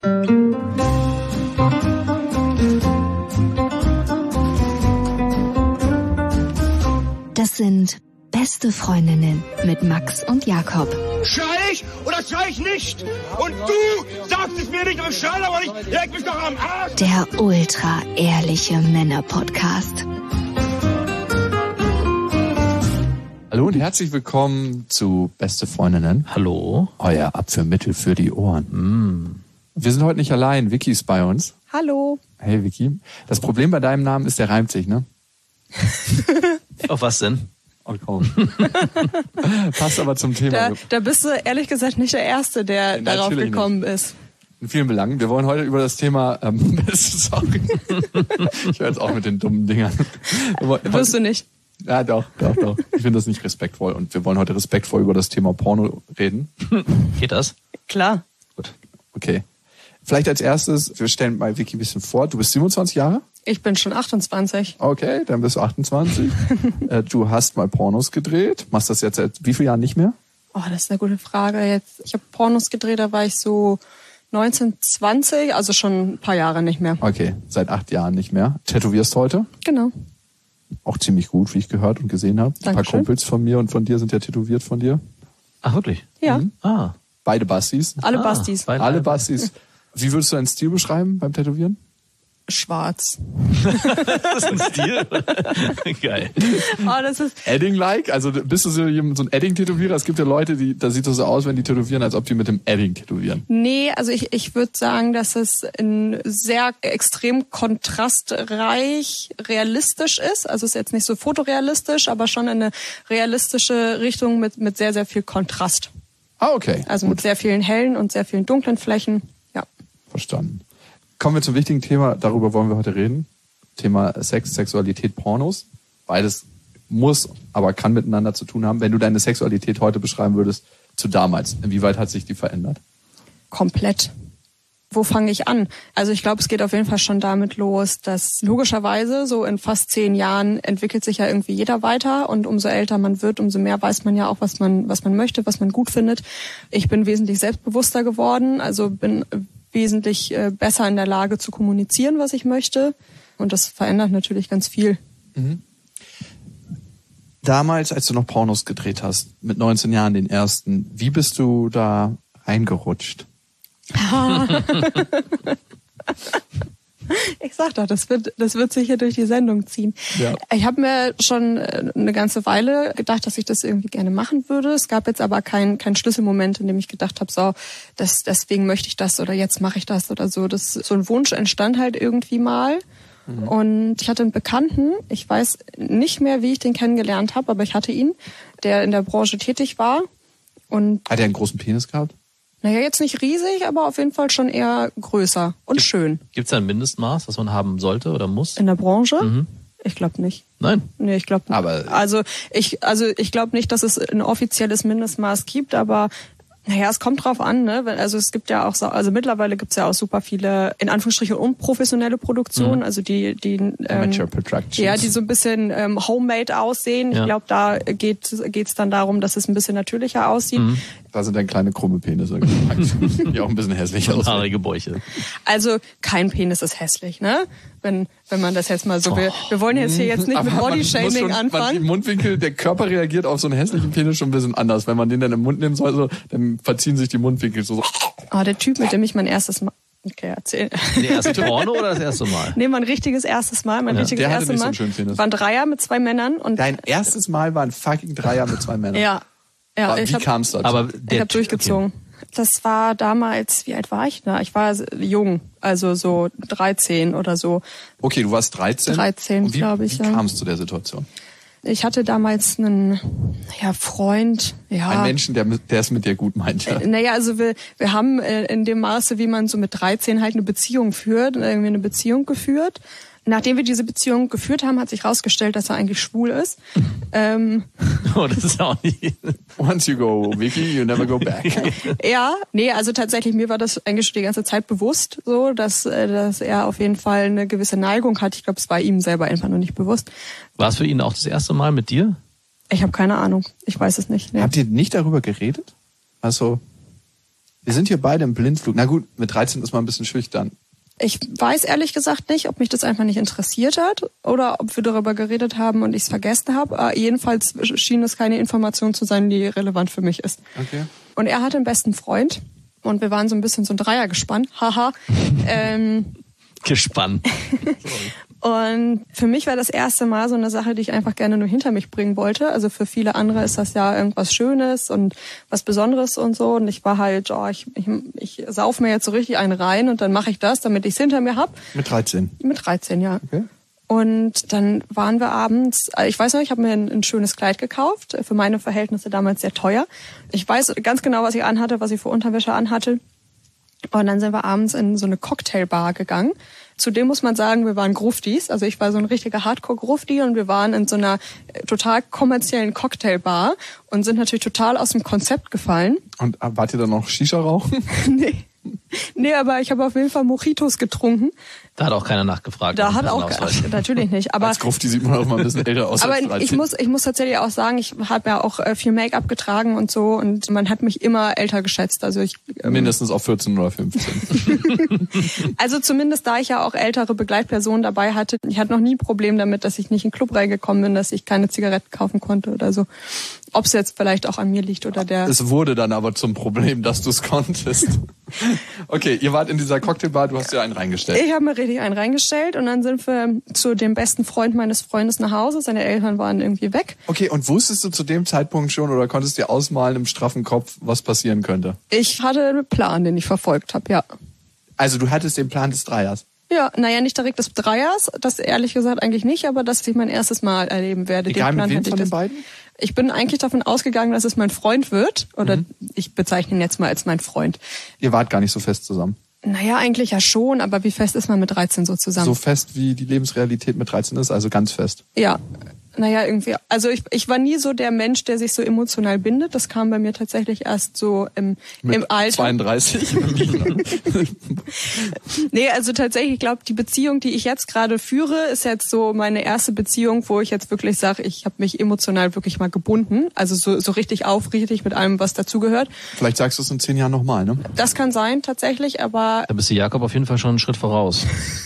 Das sind Beste Freundinnen mit Max und Jakob. Schrei ich oder schrei ich nicht? Und du sagst es mir nicht, aber schrei aber nicht. Leg mich doch am Arsch. Der ultra-ehrliche Männer-Podcast. Hallo und herzlich willkommen zu Beste Freundinnen. Hallo. Euer Abführmittel für die Ohren. Wir sind heute nicht allein. Vicky ist bei uns. Hallo. Hey Vicky. Das Problem bei deinem Namen ist, der reimt sich, ne? Auf was denn? Oh, komm. Passt aber zum Thema. Da bist du ehrlich gesagt nicht der Erste, der darauf gekommen ist. In vielen Belangen. Wir wollen heute über das Thema... sorry. Ich höre jetzt auch mit den dummen Dingern. Wirst du nicht. Ja, doch. Ich finde das nicht respektvoll. Und wir wollen heute respektvoll über das Thema Porno reden. Geht das? Klar. Gut. Okay. Vielleicht als erstes, wir stellen mal Vicky ein bisschen vor. Du bist 27 Jahre? Ich bin schon 28. Okay, dann bist du 28. Du hast mal Pornos gedreht. Machst das jetzt seit wie vielen Jahren nicht mehr? Oh, das ist eine gute Frage. Ich habe Pornos gedreht, da war ich so 19, 20, also schon ein paar Jahre nicht mehr. Okay, seit 8 Jahren nicht mehr. Tätowierst heute? Genau. Auch ziemlich gut, wie ich gehört und gesehen habe. Ein paar Kumpels von mir und von dir sind ja tätowiert von dir. Ach, wirklich? Ja. Ah. Beide Bastis. Alle Bastis. Alle Bastis. Wie würdest du deinen Stil beschreiben beim Tätowieren? Schwarz. Das ist ein Stil? Geil. Oh, das ist Edding-like? Also bist du so ein Edding-Tätowierer? Es gibt ja Leute, da sieht das so aus, wenn die tätowieren, als ob die mit dem Edding tätowieren. Nee, also ich würde sagen, dass es sehr extrem kontrastreich realistisch ist. Also es ist jetzt nicht so fotorealistisch, aber schon in eine realistische Richtung mit sehr, sehr viel Kontrast. Ah, okay. Also gut. mit sehr vielen hellen und sehr vielen dunklen Flächen. Ja. Verstanden. Kommen wir zum wichtigen Thema, darüber wollen wir heute reden. Thema Sex, Sexualität, Pornos. Beides muss, aber kann miteinander zu tun haben. Wenn du deine Sexualität heute beschreiben würdest, zu damals, inwieweit hat sich die verändert? Komplett. Wo fange ich an? Also ich glaube, es geht auf jeden Fall schon damit los, dass logischerweise so in fast 10 Jahren entwickelt sich ja irgendwie jeder weiter und umso älter man wird, umso mehr weiß man ja auch, was man möchte, was man gut findet. Ich bin wesentlich selbstbewusster geworden, also bin wesentlich besser in der Lage zu kommunizieren, was ich möchte. Und das verändert natürlich ganz viel. Mhm. Damals, als du noch Pornos gedreht hast, mit 19 Jahren den ersten, wie bist du da reingerutscht? Ich sag doch, das wird sicher durch die Sendung ziehen. Ja. Ich habe mir schon eine ganze Weile gedacht, dass ich das irgendwie gerne machen würde. Es gab jetzt aber keinen Schlüsselmoment, in dem ich gedacht habe, so, deswegen möchte ich das oder jetzt mache ich das oder so. So ein Wunsch entstand halt irgendwie mal. Mhm. Und ich hatte einen Bekannten, ich weiß nicht mehr, wie ich den kennengelernt habe, aber ich hatte ihn, der in der Branche tätig war. Und hat er einen großen Penis gehabt? Naja, jetzt nicht riesig, aber auf jeden Fall schon eher größer und schön. Gibt es ein Mindestmaß, was man haben sollte oder muss? In der Branche? Mhm. Ich glaube nicht. Nein? Nee, ich glaube nicht. Aber also ich glaube nicht, dass es ein offizielles Mindestmaß gibt, aber naja, es kommt drauf an, ne? Also es gibt ja auch so, also mittlerweile gibt's ja auch super viele, in Anführungsstrichen, unprofessionelle Produktionen, also die Amateur Productions. Ja, die so ein bisschen homemade aussehen. Ja. Ich glaube, da geht's dann darum, dass es ein bisschen natürlicher aussieht. Mhm. Da sind dann kleine krumme Penisse die auch ein bisschen hässlich aussehen. Haarige Bäuche. Also kein Penis ist hässlich, ne? Wenn man das jetzt mal so will. Wir wollen jetzt hier nicht mit Bodyshaming anfangen. Die Mundwinkel, der Körper reagiert auf so einen hässlichen Penis schon ein bisschen anders. Wenn man den dann im Mund nehmen soll, dann verziehen sich die Mundwinkel so. Oh, der Typ, mit dem ich mein erstes Mal... Okay, erzähl. Das erste Porno oder das erste Mal? Nee, mein richtiges erstes Mal. Der hatte nicht so einen schönen Penis. War ein Dreier mit 2 Männern. Und dein erstes Mal war ein fucking Dreier mit 2 Männern? Ja. Wie kam es dazu? Aber ich habe durchgezogen. Okay. Das war damals, wie alt war ich da? Ich war jung, also so 13 oder so. Okay, du warst 13? 13, glaube ich. Wie kam es zu der Situation? Ich hatte damals einen Freund. Ja. Ein Menschen, der es mit dir gut meint. Ja. Naja, also wir haben in dem Maße, wie man so mit 13 halt eine Beziehung führt, irgendwie eine Beziehung geführt. Nachdem wir diese Beziehung geführt haben, hat sich herausgestellt, dass er eigentlich schwul ist. Oh, das ist auch nicht... Once you go, Vicky, you never go back. Ja, nee, also tatsächlich, mir war das eigentlich schon die ganze Zeit bewusst, so, dass er auf jeden Fall eine gewisse Neigung hat. Ich glaube, es war ihm selber einfach nur nicht bewusst. War es für ihn auch das erste Mal mit dir? Ich habe keine Ahnung. Ich weiß es nicht. Nee. Habt ihr nicht darüber geredet? Also... Wir sind hier beide im Blindflug. Na gut, mit 13 ist man ein bisschen schüchtern. Ich weiß ehrlich gesagt nicht, ob mich das einfach nicht interessiert hat oder ob wir darüber geredet haben und ich es vergessen habe. Jedenfalls schien es keine Information zu sein, die relevant für mich ist. Okay. Und er hatte einen besten Freund und wir waren so ein bisschen so ein Dreiergespann. Haha. Gespannt. Und für mich war das erste Mal so eine Sache, die ich einfach gerne nur hinter mich bringen wollte. Also für viele andere ist das ja irgendwas Schönes und was Besonderes und so. Und ich war halt, ich sauf mir jetzt so richtig einen rein und dann mache ich das, damit ich es hinter mir hab. Mit 13? Mit 13, ja. Okay. Und dann waren wir abends, ich weiß noch, ich habe mir ein schönes Kleid gekauft, für meine Verhältnisse damals sehr teuer. Ich weiß ganz genau, was ich anhatte, was ich für Unterwäsche anhatte. Und dann sind wir abends in so eine Cocktailbar gegangen. Zudem muss man sagen, wir waren Gruftis. Also ich war so ein richtiger Hardcore-Grufti und wir waren in so einer total kommerziellen Cocktailbar und sind natürlich total aus dem Konzept gefallen. Und wart ihr dann noch Shisha rauchen? Nee, aber ich habe auf jeden Fall Mojitos getrunken. Da hat auch keiner nachgefragt. Da hat auch natürlich nicht. Aber als Grufti sieht man auch mal ein bisschen älter aus. Aber als 13. ich muss tatsächlich auch sagen, ich habe ja auch viel Make-up getragen und so und man hat mich immer älter geschätzt. Also ich mindestens auf 14 oder 15. Also zumindest da ich ja auch ältere Begleitpersonen dabei hatte. Ich hatte noch nie ein Problem damit, dass ich nicht in den Club reingekommen bin, dass ich keine Zigaretten kaufen konnte oder so. Ob es jetzt vielleicht auch an mir liegt oder der... Es wurde dann aber zum Problem, dass du es konntest. Okay, ihr wart in dieser Cocktailbar, du hast dir einen reingestellt. Ich habe mir richtig einen reingestellt und dann sind wir zu dem besten Freund meines Freundes nach Hause. Seine Eltern waren irgendwie weg. Okay, und wusstest du zu dem Zeitpunkt schon oder konntest dir ausmalen im straffen Kopf, was passieren könnte? Ich hatte einen Plan, den ich verfolgt habe, ja. Also du hattest den Plan des Dreiers? Ja, naja, nicht direkt des Dreiers, das ehrlich gesagt eigentlich nicht, aber dass ich mein erstes Mal erleben werde. Egal, den Plan mit wem hatte ich von den beiden? Ich bin eigentlich davon ausgegangen, dass es mein Freund wird. Oder ich bezeichne ihn jetzt mal als mein Freund. Ihr wart gar nicht so fest zusammen? Naja, eigentlich ja schon, aber wie fest ist man mit 13 so zusammen? So fest, wie die Lebensrealität mit 13 ist, also ganz fest? Ja, naja, irgendwie. Also ich war nie so der Mensch, der sich so emotional bindet. Das kam bei mir tatsächlich erst so im Alter. 32? Nee, also tatsächlich, ich glaube, die Beziehung, die ich jetzt gerade führe, ist jetzt so meine erste Beziehung, wo ich jetzt wirklich sage, ich habe mich emotional wirklich mal gebunden. Also so richtig aufrichtig mit allem, was dazugehört. Vielleicht sagst du es in 10 Jahren nochmal, ne? Das kann sein, tatsächlich, aber... Da bist du Jakob auf jeden Fall schon einen Schritt voraus.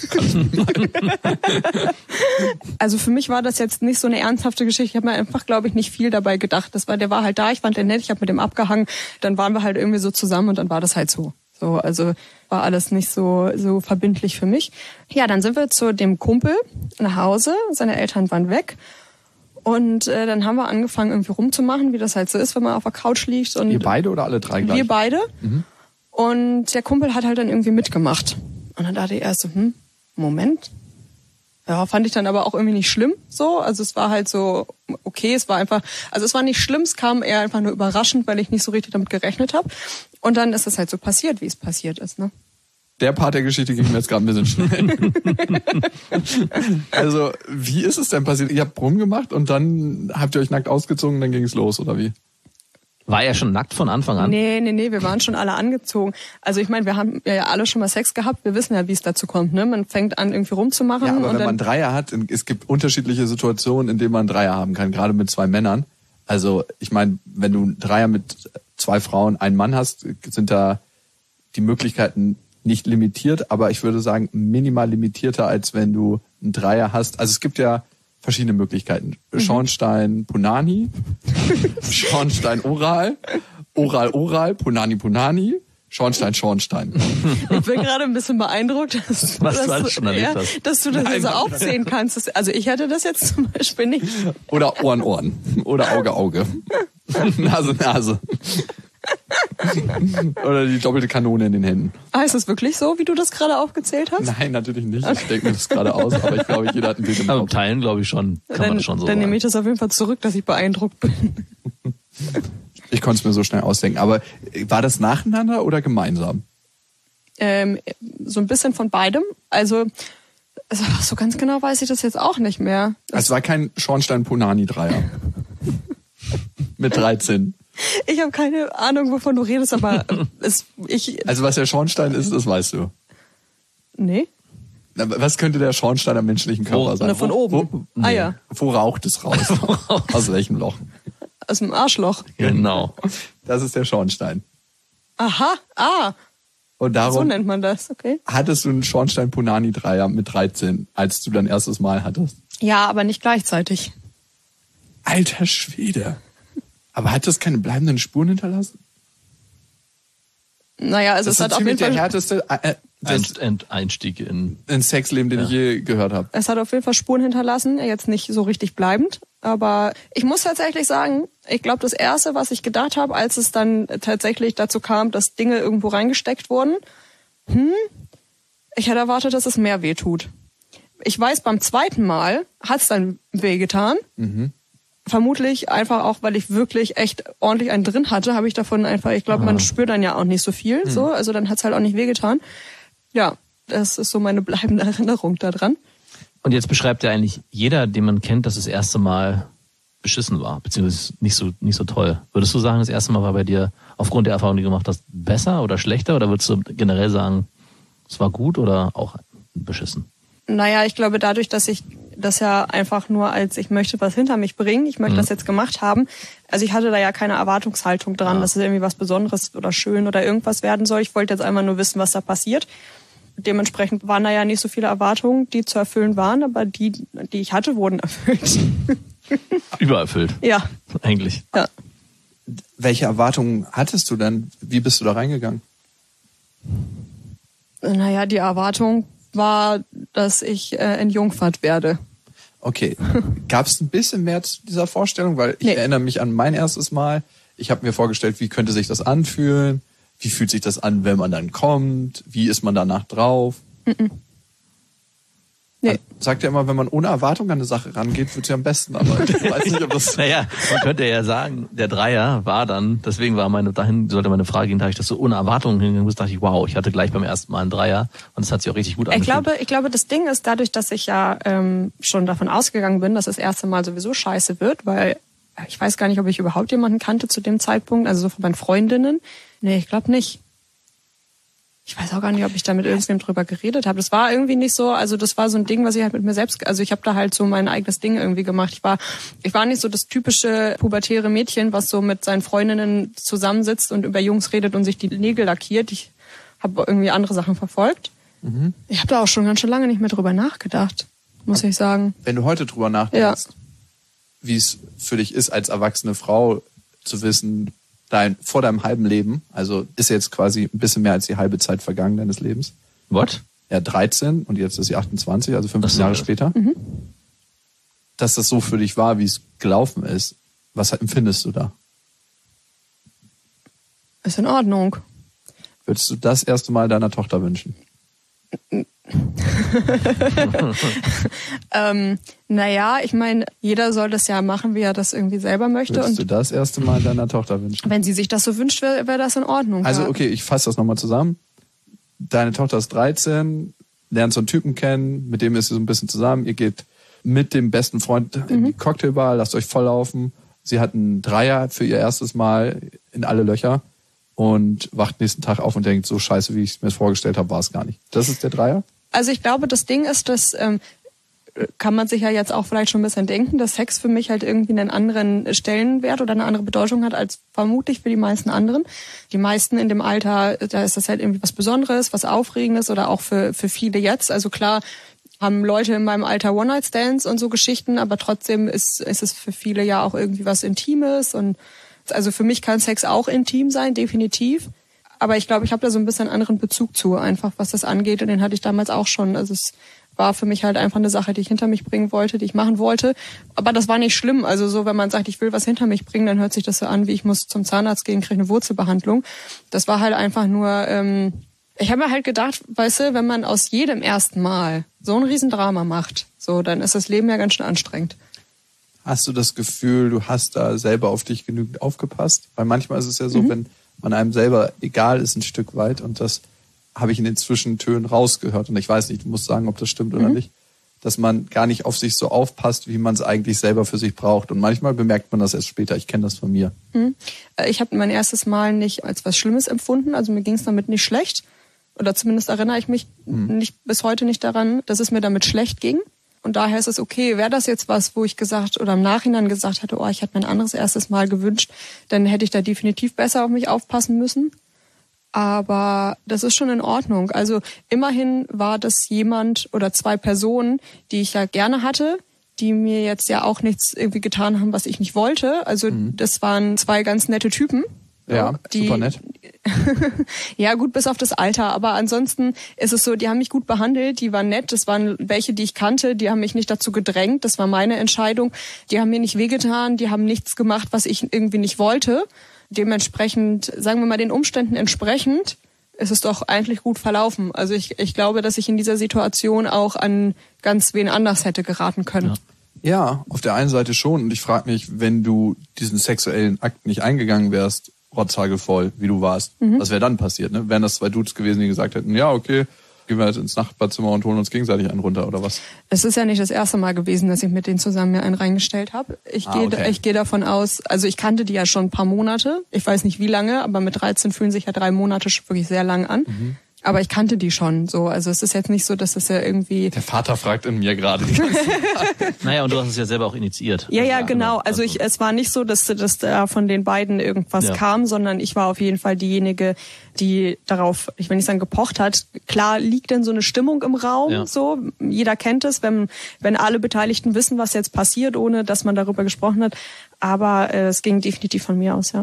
Also für mich war das jetzt nicht so eine ernsthafte Geschichte. Ich habe mir einfach, glaube ich, nicht viel dabei gedacht. Der war halt da, ich fand den nett, ich habe mit dem abgehangen. Dann waren wir halt irgendwie so zusammen und dann war das halt so. So, also war alles nicht so verbindlich für mich. Ja, dann sind wir zu dem Kumpel nach Hause. Seine Eltern waren weg. Und dann haben wir angefangen, irgendwie rumzumachen, wie das halt so ist, wenn man auf der Couch liegt. Und ihr beide oder alle drei gleich? Wir beide. Und der Kumpel hat halt dann irgendwie mitgemacht. Und dann dachte ich erst so, Moment. Ja, fand ich dann aber auch irgendwie nicht schlimm, so. Also es war halt so, okay, es war nicht schlimm, es kam eher einfach nur überraschend, weil ich nicht so richtig damit gerechnet habe. Und dann ist es halt so passiert, wie es passiert ist, ne? Der Part der Geschichte ging mir jetzt gerade ein bisschen schnell. Also, wie ist es denn passiert? Ihr habt rumgemacht und dann habt ihr euch nackt ausgezogen und dann ging es los, oder wie? War er schon nackt von Anfang an? Nee, wir waren schon alle angezogen. Also ich meine, wir haben ja alle schon mal Sex gehabt, wir wissen ja, wie es dazu kommt, ne? Man fängt an, irgendwie rumzumachen. Ja, aber und wenn man einen Dreier hat, es gibt unterschiedliche Situationen, in denen man einen Dreier haben kann, gerade mit 2 Männern. Also ich meine, wenn du einen Dreier mit 2 Frauen, einen Mann hast, sind da die Möglichkeiten nicht limitiert, aber ich würde sagen minimal limitierter, als wenn du einen Dreier hast. Also es gibt ja verschiedene Möglichkeiten. Schornstein, Punani, Schornstein, Oral, Oral, Punani, Schornstein. Ich bin gerade ein bisschen beeindruckt, dass du das so aufzählen kannst. Also ich hatte das jetzt zum Beispiel nicht. Oder Ohren oder Auge. Nase. Oder die doppelte Kanone in den Händen. Ist das wirklich so, wie du das gerade aufgezählt hast? Nein, natürlich nicht. Ich denke mir das gerade aus, aber ich glaube, jeder hat ein Bild im Kopf. Aber Teilen glaube ich schon. Kann man das schon so dann sagen. nehme ich das auf jeden Fall zurück, dass ich beeindruckt bin. Ich konnte es mir so schnell ausdenken. Aber war das nacheinander oder gemeinsam? So ein bisschen von beidem. Also so ganz genau weiß ich das jetzt auch nicht mehr. Es war kein Schornstein-Punani-Dreier. Mit 13. Ich habe keine Ahnung, wovon du redest, aber Also was der Schornstein ist, das weißt du. Nee. Was könnte der Schornstein am menschlichen Körper sein? Von oben. Nee. Ja. Wo raucht es raus? Aus welchem Loch? Aus dem Arschloch. Genau. Das ist der Schornstein. Aha, Und darum so nennt man das, okay. hattest du einen Schornstein-Punani-Dreier mit 13, als du dein erstes Mal hattest. Ja, aber nicht gleichzeitig. Alter Schwede. Aber hat das keine bleibenden Spuren hinterlassen? Naja, also Das es hat ist auf jeden der Fall... härteste Einstieg in... Sexleben, den ich je gehört habe. Es hat auf jeden Fall Spuren hinterlassen, jetzt nicht so richtig bleibend. Aber ich muss tatsächlich sagen, ich glaube, das Erste, was ich gedacht habe, als es dann tatsächlich dazu kam, dass Dinge irgendwo reingesteckt wurden, ich hätte erwartet, dass es mehr wehtut. Ich weiß, beim zweiten Mal hat es dann wehgetan. Vermutlich einfach auch, weil ich wirklich echt ordentlich einen drin hatte, habe ich davon einfach, ich glaube, man spürt dann ja auch nicht so viel. So, also dann hat es halt auch nicht wehgetan. Ja, das ist so meine bleibende Erinnerung daran. Und jetzt beschreibt ja eigentlich jeder, den man kennt, dass das erste Mal beschissen war, beziehungsweise nicht so toll. Würdest du sagen, das erste Mal war bei dir aufgrund der Erfahrung, die du gemacht hast, besser oder schlechter? Oder würdest du generell sagen, es war gut oder auch beschissen? Naja, ich glaube, dadurch, dass ich das ja einfach nur als ich möchte was hinter mich bringen, ich möchte das jetzt gemacht haben. Also ich hatte da ja keine Erwartungshaltung dran, dass es irgendwie was Besonderes oder schön oder irgendwas werden soll. Ich wollte jetzt einfach nur wissen, was da passiert. Dementsprechend waren da ja nicht so viele Erwartungen, die zu erfüllen waren, aber die ich hatte, wurden erfüllt. Übererfüllt. Ja. Eigentlich. Ja. Welche Erwartungen hattest du denn? Wie bist du da reingegangen? Naja, die Erwartung war, dass ich entjungfert werde. Okay. Gab es ein bisschen mehr zu dieser Vorstellung? Weil ich erinnere mich an mein erstes Mal. Ich habe mir vorgestellt, wie könnte sich das anfühlen? Wie fühlt sich das an, wenn man dann kommt? Wie ist man danach drauf? Nee. Man sagt ja immer, wenn man ohne Erwartung an eine Sache rangeht, wird sie am besten. Aber ich weiß nicht, ob das... Naja, man könnte ja sagen, der Dreier war dann, deswegen war sollte meine Frage gehen, da ich das so ohne Erwartung hingegangen bin, dachte ich, wow, ich hatte gleich beim ersten Mal einen Dreier und es hat sich auch richtig gut angefühlt. Ich glaube, das Ding ist dadurch, dass ich ja schon davon ausgegangen bin, dass das erste Mal sowieso scheiße wird, weil ich weiß gar nicht, ob ich überhaupt jemanden kannte zu dem Zeitpunkt, also so von meinen Freundinnen. Nee, ich glaube nicht. Ich weiß auch gar nicht, ob ich da mit irgendjemandem drüber geredet habe. Das war irgendwie nicht so, also das war so ein Ding, was ich halt mit mir selbst, also ich habe da halt so mein eigenes Ding irgendwie gemacht. Ich war nicht so das typische pubertäre Mädchen, was so mit seinen Freundinnen zusammensitzt und über Jungs redet und sich die Nägel lackiert. Ich habe irgendwie andere Sachen verfolgt. Ich habe da auch schon ganz schön lange nicht mehr drüber nachgedacht, muss ich sagen. Wenn du heute drüber nachdenkst, wie es für dich ist, als erwachsene Frau zu wissen, vor deinem halben Leben, also ist jetzt quasi ein bisschen mehr als die halbe Zeit vergangen deines Lebens. What? Ja, 13 und jetzt ist sie 28, also 15 Jahre später. Dass das so für dich war, wie es gelaufen ist. Was empfindest du da? Ist in Ordnung. Würdest du das erste Mal deiner Tochter wünschen? Naja, ich meine, jeder soll das ja machen, wie er das irgendwie selber möchte. Würdest du das erste Mal deiner Tochter wünschen? Wenn sie sich das so wünscht, wäre das in Ordnung. Also ja. okay, ich fasse das nochmal zusammen. Deine Tochter ist 13, lernt so einen Typen kennen, mit dem ist sie so ein bisschen zusammen. Ihr geht mit dem besten Freund in die Cocktailbar, lasst euch volllaufen. Sie hat einen Dreier für ihr erstes Mal in alle Löcher und wacht nächsten Tag auf und denkt, so scheiße, wie ich es mir vorgestellt habe, war es gar nicht. Das ist der Dreier? Also ich glaube, das Ding ist, dass kann man sich ja jetzt auch vielleicht schon ein bisschen denken, dass Sex für mich halt irgendwie einen anderen Stellenwert oder eine andere Bedeutung hat als vermutlich für die meisten anderen. Die meisten in dem Alter, da ist das halt irgendwie was Besonderes, was Aufregendes oder auch für viele jetzt. Also klar haben Leute in meinem Alter One-Night-Stands und so Geschichten, aber trotzdem ist es für viele ja auch irgendwie was Intimes. Und also für mich kann Sex auch intim sein, definitiv. Aber ich glaube, ich habe da so ein bisschen einen anderen Bezug zu, einfach was das angeht. Und den hatte ich damals auch schon. Also es war für mich halt einfach eine Sache, die ich hinter mich bringen wollte, die ich machen wollte. Aber das war nicht schlimm. Also so, wenn man sagt, ich will was hinter mich bringen, dann hört sich das so an, wie ich muss zum Zahnarzt gehen, kriege eine Wurzelbehandlung. Das war halt einfach nur, ich habe mir halt gedacht, weißt du, wenn man aus jedem ersten Mal so ein Riesendrama macht, so, dann ist das Leben ja ganz schön anstrengend. Hast du das Gefühl, du hast da selber auf dich genügend aufgepasst? Weil manchmal ist es ja so, wenn man einem selber egal ist ein Stück weit, und das habe ich in den Zwischentönen rausgehört, und ich weiß nicht, du musst sagen, ob das stimmt oder nicht, dass man gar nicht auf sich so aufpasst, wie man es eigentlich selber für sich braucht. Und manchmal bemerkt man das erst später. Ich kenne das von mir. Ich habe mein erstes Mal nicht als was Schlimmes empfunden, also mir ging es damit nicht schlecht. Oder zumindest erinnere ich mich bis heute nicht daran, dass es mir damit schlecht ging. Und daher ist es okay, wäre das jetzt was, wo ich gesagt oder im Nachhinein gesagt hätte, oh, ich hätte mir ein anderes erstes Mal gewünscht, dann hätte ich da definitiv besser auf mich aufpassen müssen. Aber das ist schon in Ordnung. Also immerhin war das jemand oder 2 Personen, die ich ja gerne hatte, die mir jetzt ja auch nichts irgendwie getan haben, was ich nicht wollte. Also das waren 2 ganz nette Typen. Ja, super nett. Ja, gut, bis auf das Alter. Aber ansonsten ist es so, die haben mich gut behandelt, die waren nett. Das waren welche, die ich kannte, die haben mich nicht dazu gedrängt. Das war meine Entscheidung. Die haben mir nicht wehgetan, die haben nichts gemacht, was ich irgendwie nicht wollte. Dementsprechend, sagen wir mal, den Umständen entsprechend, ist es doch eigentlich gut verlaufen. Also ich glaube, dass ich in dieser Situation auch an ganz wen anders hätte geraten können. Ja, auf der einen Seite schon. Und ich frage mich, wenn du diesen sexuellen Akt nicht eingegangen wärst, rotzhagelvoll, wie du warst, was wäre dann passiert? Ne? Wären das 2 Dudes gewesen, die gesagt hätten, ja, okay, gehen wir jetzt ins Nachbarzimmer und holen uns gegenseitig einen runter oder was? Es ist ja nicht das erste Mal gewesen, dass ich mit denen zusammen mir einen reingestellt habe. Ich gehe davon aus, also ich kannte die ja schon ein paar Monate. Ich weiß nicht wie lange, aber mit 13 fühlen sich ja 3 Monate schon wirklich sehr lang an. Aber ich kannte die schon so. Also es ist jetzt nicht so, dass es ja irgendwie... Der Vater fragt in mir gerade die ganze Zeit. Naja, und du hast es ja selber auch initiiert. Ja, genau. Also es war nicht so, dass da von den beiden irgendwas kam, sondern ich war auf jeden Fall diejenige, die darauf, ich will nicht sagen gepocht hat. Klar liegt denn so eine Stimmung im Raum, so. Jeder kennt es, wenn alle Beteiligten wissen, was jetzt passiert, ohne dass man darüber gesprochen hat. Aber es ging definitiv von mir aus, ja.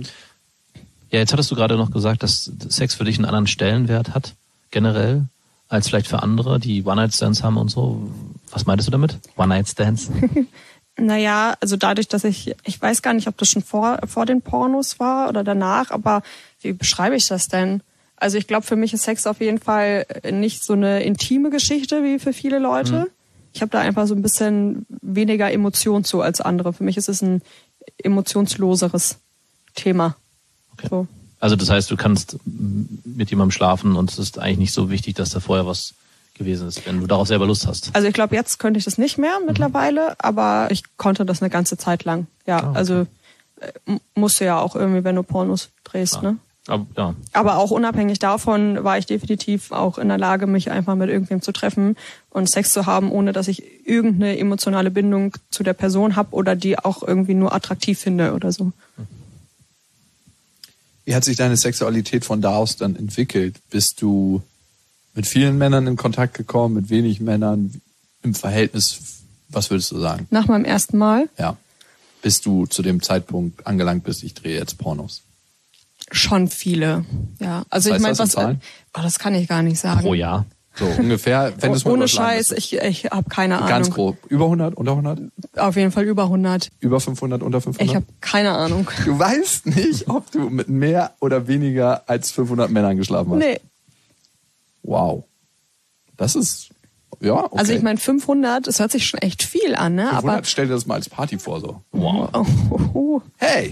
Ja, jetzt hattest du gerade noch gesagt, dass Sex für dich einen anderen Stellenwert hat, generell, als vielleicht für andere, die One-Night-Stands haben und so. Was meintest du damit? One-Night-Stands? Naja, also dadurch, dass ich weiß gar nicht, ob das schon vor den Pornos war oder danach, aber wie beschreibe ich das denn? Also ich glaube, für mich ist Sex auf jeden Fall nicht so eine intime Geschichte wie für viele Leute. Ich habe da einfach so ein bisschen weniger Emotion zu als andere. Für mich ist es ein emotionsloseres Thema. Okay. So. Also das heißt, du kannst mit jemandem schlafen und es ist eigentlich nicht so wichtig, dass da vorher was gewesen ist, wenn du darauf selber Lust hast. Also ich glaube, jetzt könnte ich das nicht mehr mittlerweile, aber ich konnte das eine ganze Zeit lang. Ja, okay. Also musst du ja auch irgendwie, wenn du Pornos drehst, ne? Aber auch unabhängig davon war ich definitiv auch in der Lage, mich einfach mit irgendwem zu treffen und Sex zu haben, ohne dass ich irgendeine emotionale Bindung zu der Person habe oder die auch irgendwie nur attraktiv finde oder so. Wie hat sich deine Sexualität von da aus dann entwickelt? Bist du mit vielen Männern in Kontakt gekommen, mit wenig Männern im Verhältnis? Was würdest du sagen? Nach meinem ersten Mal? Ja. Bis du zu dem Zeitpunkt angelangt bist, ich drehe jetzt Pornos. Schon viele, ja. Also was ich meine, Zahlen? Das kann ich gar nicht sagen. Pro Jahr. So ungefähr, wenn du es mal ohne Scheiß, ich habe keine Ahnung. Ganz grob. Über 100, unter 100? Auf jeden Fall über 100. Über 500, unter 500? Ich habe keine Ahnung. Du weißt nicht, ob du mit mehr oder weniger als 500 Männern geschlafen hast? Nee. Wow. Das ist, ja, okay. Also ich meine 500, das hört sich schon echt viel an, ne? 500, aber stell dir das mal als Party vor, so. Wow. Oh. Hey.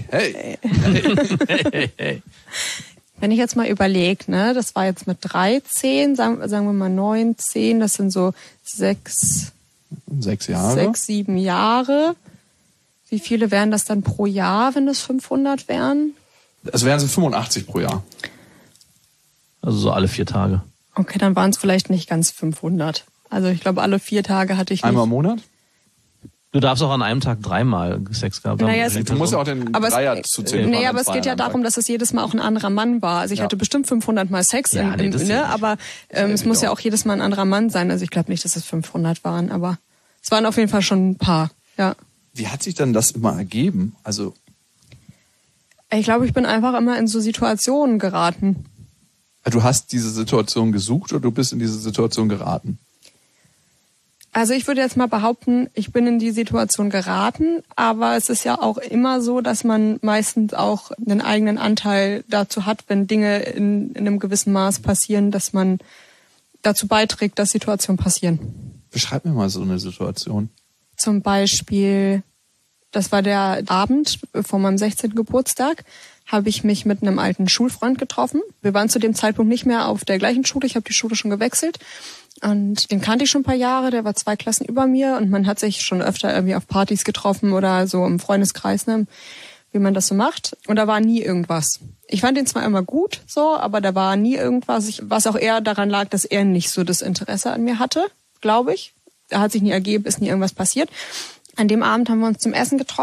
Wenn ich jetzt mal überlege, ne, das war jetzt mit 13, sagen wir mal 9, 10, das sind so 6 Jahre. 7 Jahre. Wie viele wären das dann pro Jahr, wenn das 500 wären? Es wären so 85 pro Jahr. Also so alle 4 Tage. Okay, dann waren es vielleicht nicht ganz 500. Also ich glaube, alle 4 Tage hatte ich nicht. Einmal im Monat? Du darfst auch an einem Tag 3-mal Sex gehabt haben. Naja, du musst ja auch den Dreier zu zählen. Nee, aber es geht ja darum, dass es jedes Mal auch ein anderer Mann war. Also ich hatte bestimmt 500 Mal Sex, aber es muss ja auch jedes Mal ein anderer Mann sein. Also ich glaube nicht, dass es 500 waren, aber es waren auf jeden Fall schon ein paar, ja. Wie hat sich denn das immer ergeben? Also ich glaube, ich bin einfach immer in so Situationen geraten. Du hast diese Situation gesucht oder du bist in diese Situation geraten? Also ich würde jetzt mal behaupten, ich bin in die Situation geraten, aber es ist ja auch immer so, dass man meistens auch einen eigenen Anteil dazu hat, wenn Dinge in einem gewissen Maß passieren, dass man dazu beiträgt, dass Situationen passieren. Beschreib mir mal so eine Situation. Zum Beispiel, das war der Abend vor meinem 16. Geburtstag, habe ich mich mit einem alten Schulfreund getroffen. Wir waren zu dem Zeitpunkt nicht mehr auf der gleichen Schule, ich habe die Schule schon gewechselt. Und den kannte ich schon ein paar Jahre, der war 2 Klassen über mir und man hat sich schon öfter irgendwie auf Partys getroffen oder so im Freundeskreis, ne, wie man das so macht. Und da war nie irgendwas. Ich fand ihn zwar immer gut, so, aber da war nie irgendwas, was auch eher daran lag, dass er nicht so das Interesse an mir hatte, glaube ich. Da hat sich nie ergeben, ist nie irgendwas passiert. An dem Abend haben wir uns zum Essen getroffen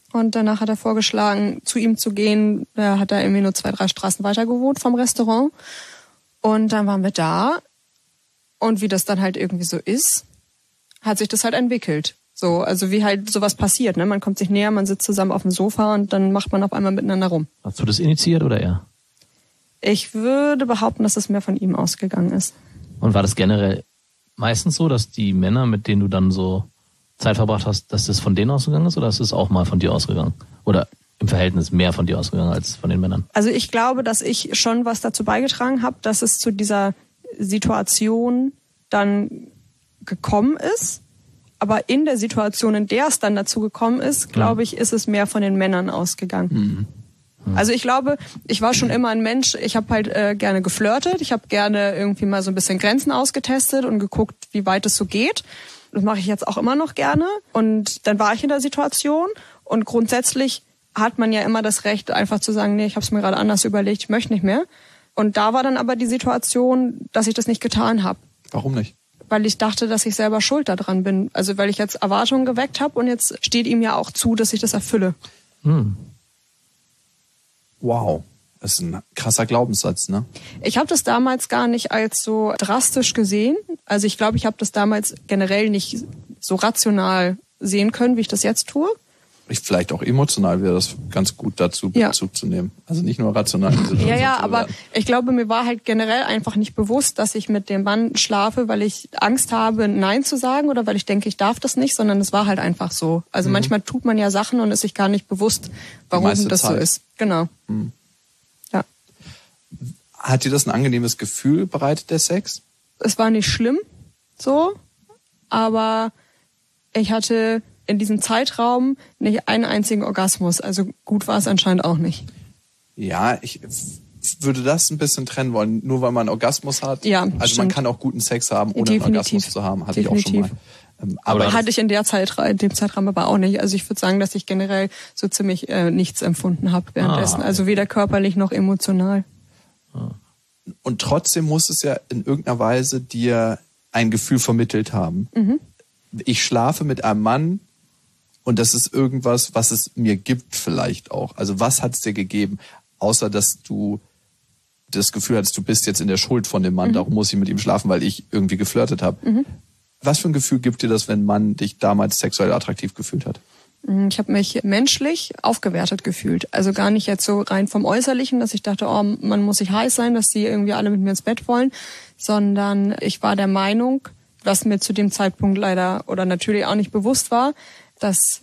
Und danach hat er vorgeschlagen, zu ihm zu gehen. Da hat er irgendwie nur 2-3 Straßen weiter gewohnt vom Restaurant. Und dann waren wir da. Und wie das dann halt irgendwie so ist, hat sich das halt entwickelt. So, also wie halt sowas passiert, ne? Man kommt sich näher, man sitzt zusammen auf dem Sofa und dann macht man auf einmal miteinander rum. Hast du das initiiert oder er? Ich würde behaupten, dass es mehr von ihm ausgegangen ist. Und war das generell meistens so, dass die Männer, mit denen du dann so Zeit verbracht hast, dass das von denen ausgegangen ist oder ist es auch mal von dir ausgegangen? Oder im Verhältnis mehr von dir ausgegangen als von den Männern? Also ich glaube, dass ich schon was dazu beigetragen habe, dass es zu dieser Situation dann gekommen ist. Aber in der Situation, in der es dann dazu gekommen ist, glaube ich, ist es mehr von den Männern ausgegangen. Also ich glaube, ich war schon immer ein Mensch, ich habe halt gerne geflirtet, ich habe gerne irgendwie mal so ein bisschen Grenzen ausgetestet und geguckt, wie weit es so geht. Das mache ich jetzt auch immer noch gerne. Und dann war ich in der Situation und grundsätzlich hat man ja immer das Recht, einfach zu sagen, nee, ich habe es mir gerade anders überlegt, ich möchte nicht mehr. Und da war dann aber die Situation, dass ich das nicht getan habe. Warum nicht? Weil ich dachte, dass ich selber schuld daran bin. Also weil ich jetzt Erwartungen geweckt habe und jetzt steht ihm ja auch zu, dass ich das erfülle. Wow, das ist ein krasser Glaubenssatz, ne? Ich habe das damals gar nicht als so drastisch gesehen. Also ich glaube, ich habe das damals generell nicht so rational sehen können, wie ich das jetzt tue. Vielleicht auch emotional wäre das ganz gut dazu, Bezug zu nehmen. Also nicht nur rational. Ja, aber ich glaube, mir war halt generell einfach nicht bewusst, dass ich mit dem Mann schlafe, weil ich Angst habe, Nein zu sagen oder weil ich denke, ich darf das nicht, sondern es war halt einfach so. Also manchmal tut man ja Sachen und ist sich gar nicht bewusst, warum das so ist. Genau. Ja. Hat dir das ein angenehmes Gefühl bereitet, der Sex? Es war nicht schlimm, so, aber ich hatte in diesem Zeitraum nicht einen einzigen Orgasmus. Also gut war es anscheinend auch nicht. Ja, ich würde das ein bisschen trennen wollen. Nur weil man einen Orgasmus hat. Ja, also stimmt. man kann auch guten Sex haben, ohne einen Orgasmus zu haben. Hatte ich auch schon mal. Aber hatte ich in dem Zeitraum aber auch nicht. Also ich würde sagen, dass ich generell so ziemlich nichts empfunden habe währenddessen. Also weder körperlich noch emotional. Und trotzdem muss es ja in irgendeiner Weise dir ein Gefühl vermittelt haben. Ich schlafe mit einem Mann, und das ist irgendwas, was es mir gibt vielleicht auch. Also was hat es dir gegeben, außer dass du das Gefühl hattest, du bist jetzt in der Schuld von dem Mann, darum muss ich mit ihm schlafen, weil ich irgendwie geflirtet habe. Was für ein Gefühl gibt dir das, wenn ein Mann dich damals sexuell attraktiv gefühlt hat? Ich habe mich menschlich aufgewertet gefühlt. Also gar nicht jetzt so rein vom Äußerlichen, dass ich dachte, oh, man muss sich heiß sein, dass die irgendwie alle mit mir ins Bett wollen, sondern ich war der Meinung, was mir zu dem Zeitpunkt leider oder natürlich auch nicht bewusst war, dass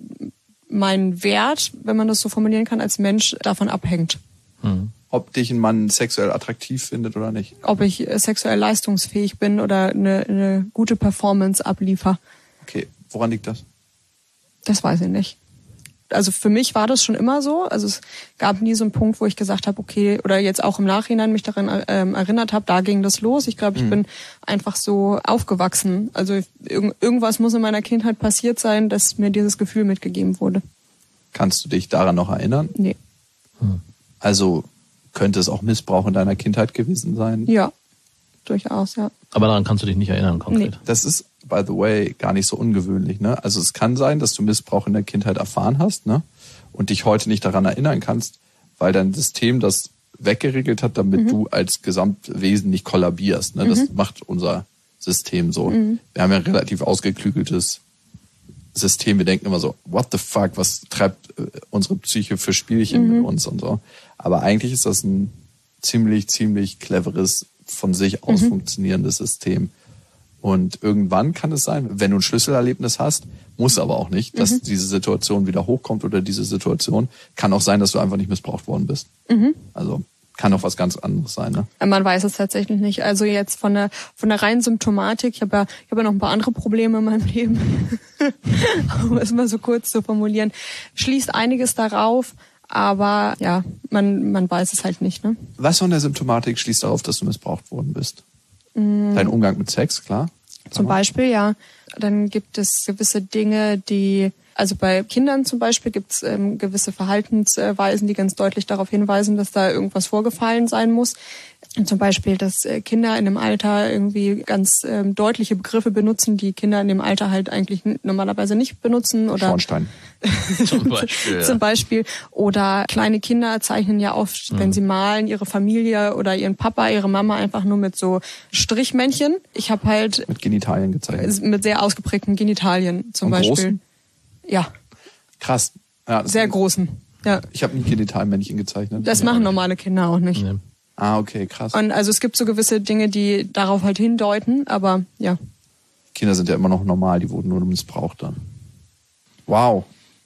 mein Wert, wenn man das so formulieren kann, als Mensch davon abhängt. Ob dich ein Mann sexuell attraktiv findet oder nicht? Ob ich sexuell leistungsfähig bin oder eine gute Performance abliefer. Okay, woran liegt das? Das weiß ich nicht. Also für mich war das schon immer so. Also es gab nie so einen Punkt, wo ich gesagt habe, okay, oder jetzt auch im Nachhinein mich daran erinnert habe, da ging das los. Ich glaube, ich bin einfach so aufgewachsen. Also irgendwas muss in meiner Kindheit passiert sein, dass mir dieses Gefühl mitgegeben wurde. Kannst du dich daran noch erinnern? Nee. Also könnte es auch Missbrauch in deiner Kindheit gewesen sein? Ja, durchaus, ja. Aber daran kannst du dich nicht erinnern konkret? Nee. Das ist, by the way, gar nicht so ungewöhnlich, ne? Also es kann sein, dass du Missbrauch in der Kindheit erfahren hast, ne? Und dich heute nicht daran erinnern kannst, weil dein System das weggeregelt hat, damit du als Gesamtwesen nicht kollabierst, ne? Das macht unser System so. Wir haben ja ein relativ ausgeklügeltes System. Wir denken immer so, what the fuck, was treibt unsere Psyche für Spielchen mit uns und so. Aber eigentlich ist das ein ziemlich cleveres, von sich aus funktionierendes System. Und irgendwann kann es sein, wenn du ein Schlüsselerlebnis hast, muss aber auch nicht, dass diese Situation wieder hochkommt oder diese Situation. Kann auch sein, dass du einfach nicht missbraucht worden bist. Also kann auch was ganz anderes sein. Ne? Man weiß es tatsächlich nicht. Also jetzt von der reinen Symptomatik, ich habe ja noch ein paar andere Probleme in meinem Leben, um es mal so kurz zu formulieren, schließt einiges darauf, aber ja, man weiß es halt nicht. Ne? Was von der Symptomatik schließt darauf, dass du missbraucht worden bist? Dein Umgang mit Sex, klar. Zum Beispiel, ja. Dann gibt es gewisse Dinge, die Also bei Kindern zum Beispiel gibt es gewisse Verhaltensweisen, die ganz deutlich darauf hinweisen, dass da irgendwas vorgefallen sein muss. Zum Beispiel, dass Kinder in dem Alter irgendwie ganz deutliche Begriffe benutzen, die Kinder in dem Alter halt eigentlich normalerweise nicht benutzen. Oder Schornstein. Zum Beispiel. Oder kleine Kinder zeichnen ja oft, wenn sie malen, ihre Familie oder ihren Papa, ihre Mama einfach nur mit so Strichmännchen. Ich habe halt mit Genitalien gezeichnet. Mit sehr ausgeprägten Genitalien zum Beispiel. Großen? Ja. Krass. Ja, sehr großen. Ja. Ich habe nie Genitalmännchen gezeichnet. Das machen normale Kinder auch nicht. Nee. Ah, okay, krass. Und also es gibt so gewisse Dinge, die darauf halt hindeuten, aber ja. Kinder sind ja immer noch normal, die wurden nur missbraucht dann. Wow.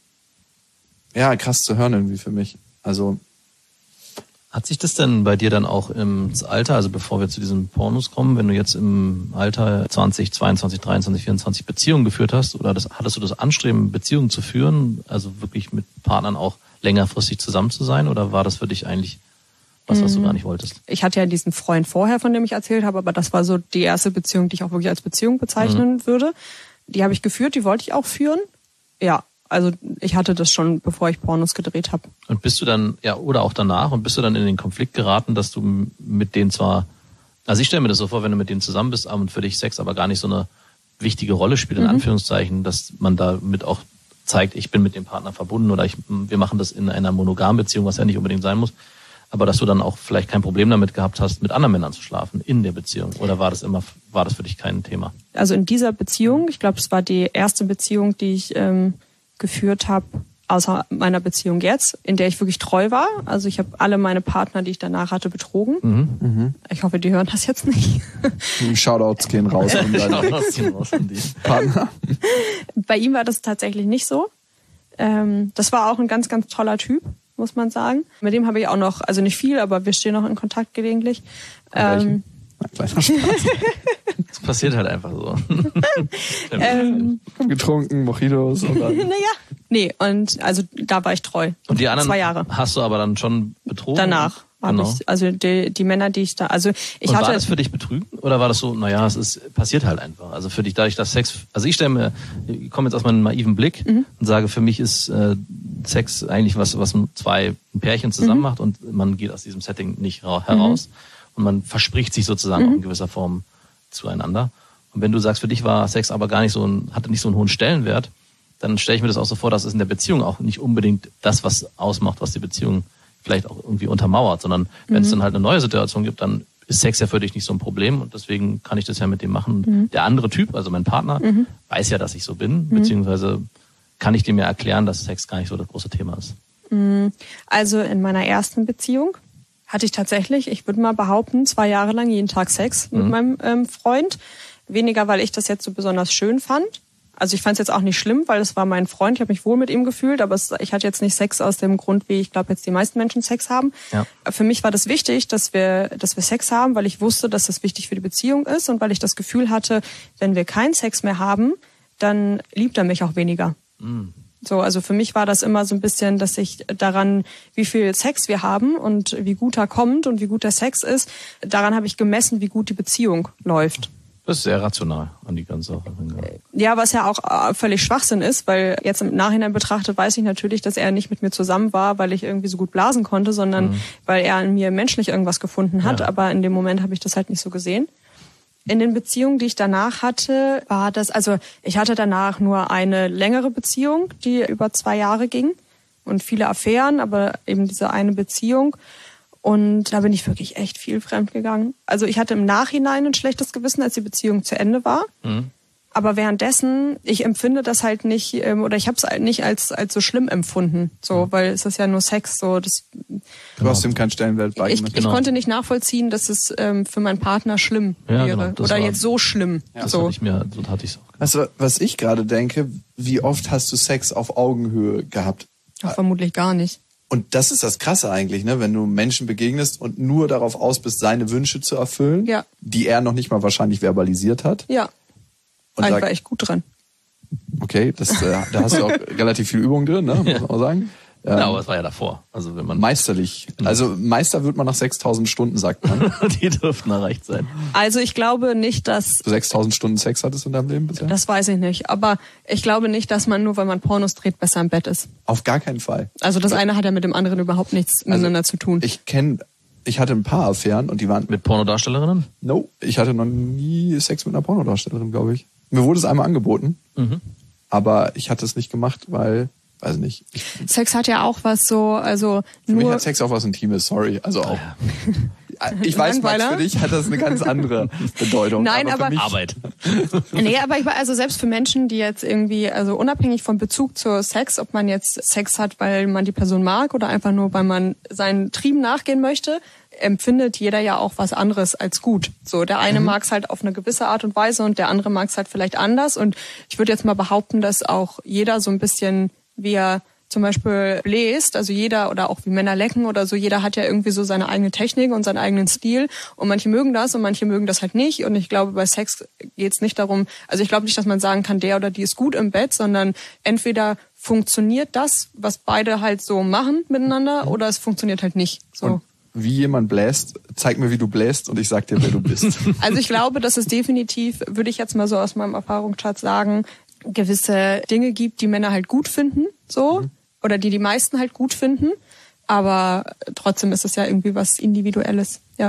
Ja, krass zu hören irgendwie für mich. Also hat sich das denn bei dir dann auch im Alter, also bevor wir zu diesen Pornos kommen, wenn du jetzt im Alter 20, 22, 23, 24 Beziehungen geführt hast, oder hattest du das Anstreben, Beziehungen zu führen, also wirklich mit Partnern auch längerfristig zusammen zu sein, oder war das für dich eigentlich was du gar nicht wolltest? Ich hatte ja diesen Freund vorher, von dem ich erzählt habe, aber das war so die erste Beziehung, die ich auch wirklich als Beziehung bezeichnen würde. Die habe ich geführt, die wollte ich auch führen. Ja, also ich hatte das schon, bevor ich Pornos gedreht habe. Und bist du dann, ja, oder auch danach, und bist du dann in den Konflikt geraten, dass du mit denen zwar, also ich stelle mir das so vor, wenn du mit denen zusammen bist und für dich Sex aber gar nicht so eine wichtige Rolle spielt, in Anführungszeichen, dass man damit auch zeigt, ich bin mit dem Partner verbunden oder wir machen das in einer monogamen Beziehung, was ja nicht unbedingt sein muss, aber dass du dann auch vielleicht kein Problem damit gehabt hast, mit anderen Männern zu schlafen in der Beziehung, oder war das für dich kein Thema? Also in dieser Beziehung, ich glaube, es war die erste Beziehung, die ich geführt habe, außer meiner Beziehung jetzt, in der ich wirklich treu war. Also ich habe alle meine Partner, die ich danach hatte, betrogen. Ich hoffe, die hören das jetzt nicht. Shoutouts gehen raus an die Partner. Bei ihm war das tatsächlich nicht so. Das war auch ein ganz, ganz toller Typ, muss man sagen. Mit dem habe ich auch noch, also nicht viel, aber wir stehen noch in Kontakt gelegentlich. Kleiner Spaß. Das passiert halt einfach so. Getrunken, Mojitos und dann... Naja, nee, und also da war ich treu. Und die anderen 2 Jahre. Hast du aber dann schon betrogen? Danach. Genau. Ich, also die Männer, die ich da, also ich und hatte. War das für dich Betrügen oder war das so, naja, passiert halt einfach. Also für dich, dadurch, dass Sex, also ich komme jetzt aus meinem naiven Blick und sage, für mich ist Sex eigentlich was ein Pärchen zusammen macht und man geht aus diesem Setting nicht heraus und man verspricht sich sozusagen auch in gewisser Form zueinander. Und wenn du sagst, für dich war Sex aber gar nicht hatte nicht so einen hohen Stellenwert, dann stelle ich mir das auch so vor, dass es in der Beziehung auch nicht unbedingt das, was ausmacht, was die Beziehung vielleicht auch irgendwie untermauert, sondern wenn es dann halt eine neue Situation gibt, dann ist Sex ja für dich nicht so ein Problem und deswegen kann ich das ja mit dem machen. Der andere Typ, also mein Partner, weiß ja, dass ich so bin, beziehungsweise kann ich dem ja erklären, dass Sex gar nicht so das große Thema ist. Also in meiner ersten Beziehung hatte ich tatsächlich, ich würde mal behaupten, 2 Jahre lang jeden Tag Sex mit meinem Freund. Weniger, weil ich das jetzt so besonders schön fand. Also ich fand es jetzt auch nicht schlimm, weil es war mein Freund, ich habe mich wohl mit ihm gefühlt, aber ich hatte jetzt nicht Sex aus dem Grund, wie ich glaube jetzt die meisten Menschen Sex haben. Ja. Für mich war das wichtig, dass wir Sex haben, weil ich wusste, dass das wichtig für die Beziehung ist und weil ich das Gefühl hatte, wenn wir keinen Sex mehr haben, dann liebt er mich auch weniger. So, also für mich war das immer so ein bisschen, dass ich daran, wie viel Sex wir haben und wie gut er kommt und wie gut der Sex ist, daran habe ich gemessen, wie gut die Beziehung läuft. Das ist sehr rational an die ganze Sache. Ja, was ja auch völlig Schwachsinn ist, weil jetzt im Nachhinein betrachtet weiß ich natürlich, dass er nicht mit mir zusammen war, weil ich irgendwie so gut blasen konnte, sondern weil er an mir menschlich irgendwas gefunden hat. Ja. Aber in dem Moment habe ich das halt nicht so gesehen. In den Beziehungen, die ich danach hatte, war das, also ich hatte danach nur eine längere Beziehung, die über 2 Jahre ging und viele Affären, aber eben diese eine Beziehung. Und da bin ich wirklich echt viel fremdgegangen. Also ich hatte im Nachhinein ein schlechtes Gewissen, als die Beziehung zu Ende war. Aber währenddessen, ich empfinde das halt nicht, oder ich habe es halt nicht als so schlimm empfunden. So, weil es ist ja nur Sex. So, du hast ihm keinen Stellenwert beigemessen. Ich konnte nicht nachvollziehen, dass es für meinen Partner schlimm wäre. Genau, oder jetzt so schlimm. Ja. Das hatte ich auch. Weißt du, was ich gerade denke, wie oft hast du Sex auf Augenhöhe gehabt? Ach, vermutlich gar nicht. Und das ist das Krasse eigentlich, ne? Wenn du Menschen begegnest und nur darauf aus bist, seine Wünsche zu erfüllen, die er noch nicht mal wahrscheinlich verbalisiert hat. Ja, und war echt gut dran. Okay, da hast du auch relativ viel Übung drin, ne? Muss man auch sagen. Ja, aber es war ja davor. Also wenn man meisterlich. Also Meister wird man nach 6.000 Stunden, sagt man. Die dürften erreicht sein. Also ich glaube nicht, dass... Du 6.000 Stunden Sex hattest in deinem Leben bisher? Das weiß ich nicht. Aber ich glaube nicht, dass man nur, weil man Pornos dreht, besser im Bett ist. Auf gar keinen Fall. Also das eine hat ja mit dem anderen überhaupt nichts miteinander zu tun. Ich hatte ein paar Affären und die waren... Mit Pornodarstellerinnen? No, ich hatte noch nie Sex mit einer Pornodarstellerin, glaube ich. Mir wurde es einmal angeboten, aber ich hatte es nicht gemacht, weil... Weiß nicht. Sex hat ja auch was so, also für nur... mich hat Sex auch was Intimes, sorry. Also auch. Ich weiß, Max, für dich hat das eine ganz andere Bedeutung. Nein, aber Arbeit. Nee, aber also selbst für Menschen, die jetzt irgendwie, also unabhängig vom Bezug zur Sex, ob man jetzt Sex hat, weil man die Person mag oder einfach nur, weil man seinen Trieben nachgehen möchte, empfindet jeder ja auch was anderes als gut. So, der eine mag es halt auf eine gewisse Art und Weise und der andere mag es halt vielleicht anders. Und ich würde jetzt mal behaupten, dass auch jeder so ein bisschen, wie er zum Beispiel bläst, also jeder oder auch wie Männer lecken oder so, jeder hat ja irgendwie so seine eigene Technik und seinen eigenen Stil und manche mögen das und manche mögen das halt nicht und ich glaube, bei Sex geht's nicht darum, also ich glaube nicht, dass man sagen kann, der oder die ist gut im Bett, sondern entweder funktioniert das, was beide halt so machen miteinander oder es funktioniert halt nicht. So. Und wie jemand bläst, zeig mir, wie du bläst und ich sag dir, wer du bist. Also ich glaube, dass es definitiv, würde ich jetzt mal so aus meinem Erfahrungsschatz sagen, gewisse Dinge gibt, die Männer halt gut finden, so, oder die meisten halt gut finden, aber trotzdem ist es ja irgendwie was Individuelles, ja.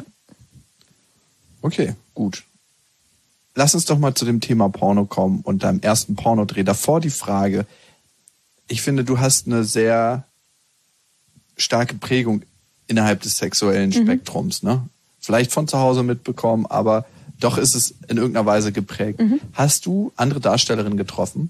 Okay, gut. Lass uns doch mal zu dem Thema Porno kommen und deinem ersten Pornodreh. Davor die Frage, ich finde, du hast eine sehr starke Prägung innerhalb des sexuellen Spektrums, ne? Vielleicht von zu Hause mitbekommen, aber doch ist es in irgendeiner Weise geprägt. Hast du andere Darstellerinnen getroffen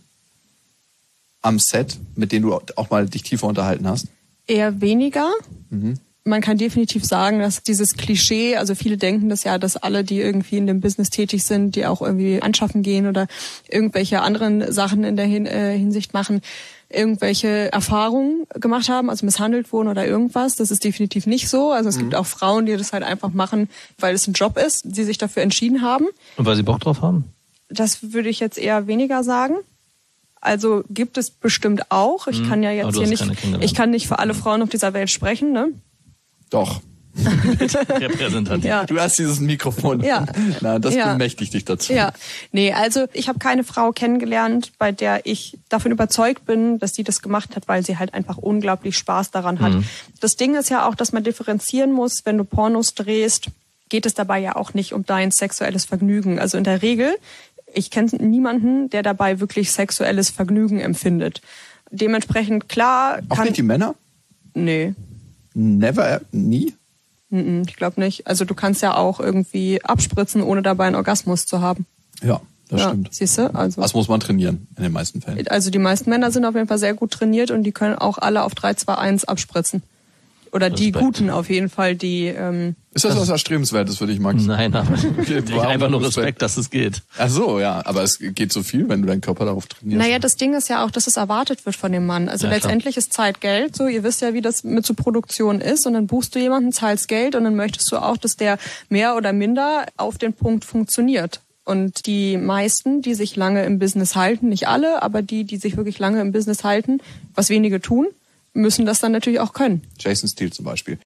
am Set, mit denen du auch mal dich tiefer unterhalten hast? Eher weniger. Man kann definitiv sagen, dass dieses Klischee, also viele denken das ja, dass alle, die irgendwie in dem Business tätig sind, die auch irgendwie anschaffen gehen oder irgendwelche anderen Sachen in der Hinsicht machen, irgendwelche Erfahrungen gemacht haben, also misshandelt wurden oder irgendwas. Das ist definitiv nicht so. Also es gibt auch Frauen, die das halt einfach machen, weil es ein Job ist, die sich dafür entschieden haben. Und weil sie Bock drauf haben? Das würde ich jetzt eher weniger sagen. Also gibt es bestimmt auch. Ich kann ja jetzt hier nicht, ich kann nicht für alle Frauen auf dieser Welt sprechen, ne? Doch. Repräsentativ. Ja. Du hast dieses Mikrofon. Ja. Na, das Ja. bemächtigt dich dazu. Ja, nee, also ich habe keine Frau kennengelernt, bei der ich davon überzeugt bin, dass sie das gemacht hat, weil sie halt einfach unglaublich Spaß daran hat. Das Ding ist ja auch, dass man differenzieren muss, wenn du Pornos drehst, geht es dabei ja auch nicht um dein sexuelles Vergnügen. Also in der Regel, ich kenne niemanden, der dabei wirklich sexuelles Vergnügen empfindet. Dementsprechend, klar... Auch nicht die Männer? Nee. Never, nie? Ich glaube nicht. Also du kannst ja auch irgendwie abspritzen, ohne dabei einen Orgasmus zu haben. Ja, das stimmt. Siehst du? Also. Das muss man trainieren, in den meisten Fällen. Also die meisten Männer sind auf jeden Fall sehr gut trainiert und die können auch alle auf 3, 2, 1 abspritzen. Oder die Guten auf jeden Fall, die... Ist das was Erstrebenswertes für dich, Max? Nein, aber Okay, ich einfach nur Respekt, dass es geht. Ach so, ja. Aber es geht so viel, wenn du deinen Körper darauf trainierst. Naja, das Ding ist ja auch, dass es erwartet wird von dem Mann. Also Ja, letztendlich ist Zeit Geld. So, ihr wisst ja, wie das mit so Produktion ist. Und dann buchst du jemanden, zahlst Geld und dann möchtest du auch, dass der mehr oder minder auf den Punkt funktioniert. Und die meisten, die sich lange im Business halten, nicht alle, aber die sich wirklich lange im Business halten, was wenige tun, müssen das dann natürlich auch können. Jason Steele zum Beispiel.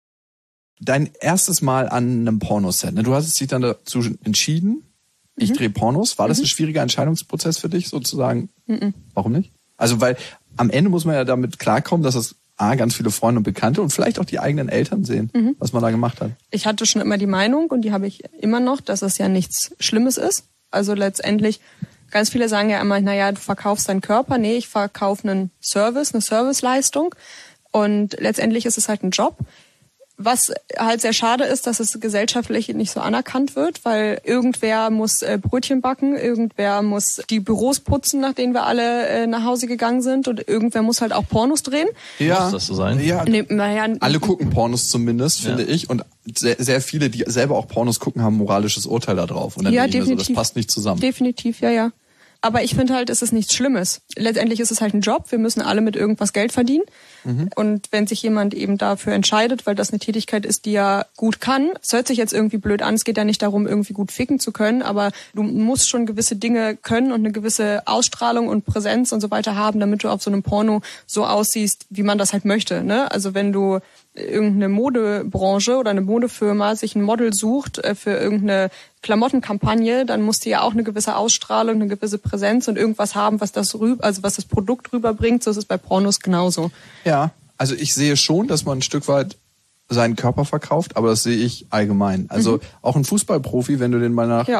Dein erstes Mal an einem Pornoset, ne? Du hast dich dann dazu entschieden, ich drehe Pornos. War das ein schwieriger Entscheidungsprozess für dich, sozusagen? Warum nicht? Also, weil am Ende muss man ja damit klarkommen, dass es ganz viele Freunde und Bekannte und vielleicht auch die eigenen Eltern sehen, was man da gemacht hat. Ich hatte schon immer die Meinung, und die habe ich immer noch, dass es ja nichts Schlimmes ist. Also letztendlich, ganz viele sagen ja immer, naja, du verkaufst deinen Körper. Nee, ich verkaufe einen Service, eine Serviceleistung. Und letztendlich ist es halt ein Job. Was halt sehr schade ist, dass es gesellschaftlich nicht so anerkannt wird, weil irgendwer muss Brötchen backen, irgendwer muss die Büros putzen, nach denen wir alle nach Hause gegangen sind, und irgendwer muss halt auch Pornos drehen. Ja, Muss das so sein? Ja, Nee, naja, alle gucken Pornos zumindest, finde ich. Und sehr, sehr viele, die selber auch Pornos gucken, haben ein moralisches Urteil da drauf. Und dann Ja, denke ich mir so, das definitiv. passt nicht zusammen. Definitiv, ja. Aber ich finde halt, es ist nichts Schlimmes. Letztendlich ist es halt ein Job. Wir müssen alle mit irgendwas Geld verdienen. Und wenn sich jemand eben dafür entscheidet, weil das eine Tätigkeit ist, die er gut kann, es hört sich jetzt irgendwie blöd an, es geht ja nicht darum, irgendwie gut ficken zu können, aber du musst schon gewisse Dinge können und eine gewisse Ausstrahlung und Präsenz und so weiter haben, damit du auf so einem Porno so aussiehst, wie man das halt möchte. Ne? Also wenn du irgendeine Modebranche oder eine Modefirma sich ein Model sucht für irgendeine Klamottenkampagne, dann muss die ja auch eine gewisse Ausstrahlung, eine gewisse Präsenz und irgendwas haben, was das was das Produkt rüberbringt. So ist es bei Pornos genauso. Ja, also ich sehe schon, dass man ein Stück weit seinen Körper verkauft, aber das sehe ich allgemein. Also auch ein Fußballprofi, wenn du den mal nach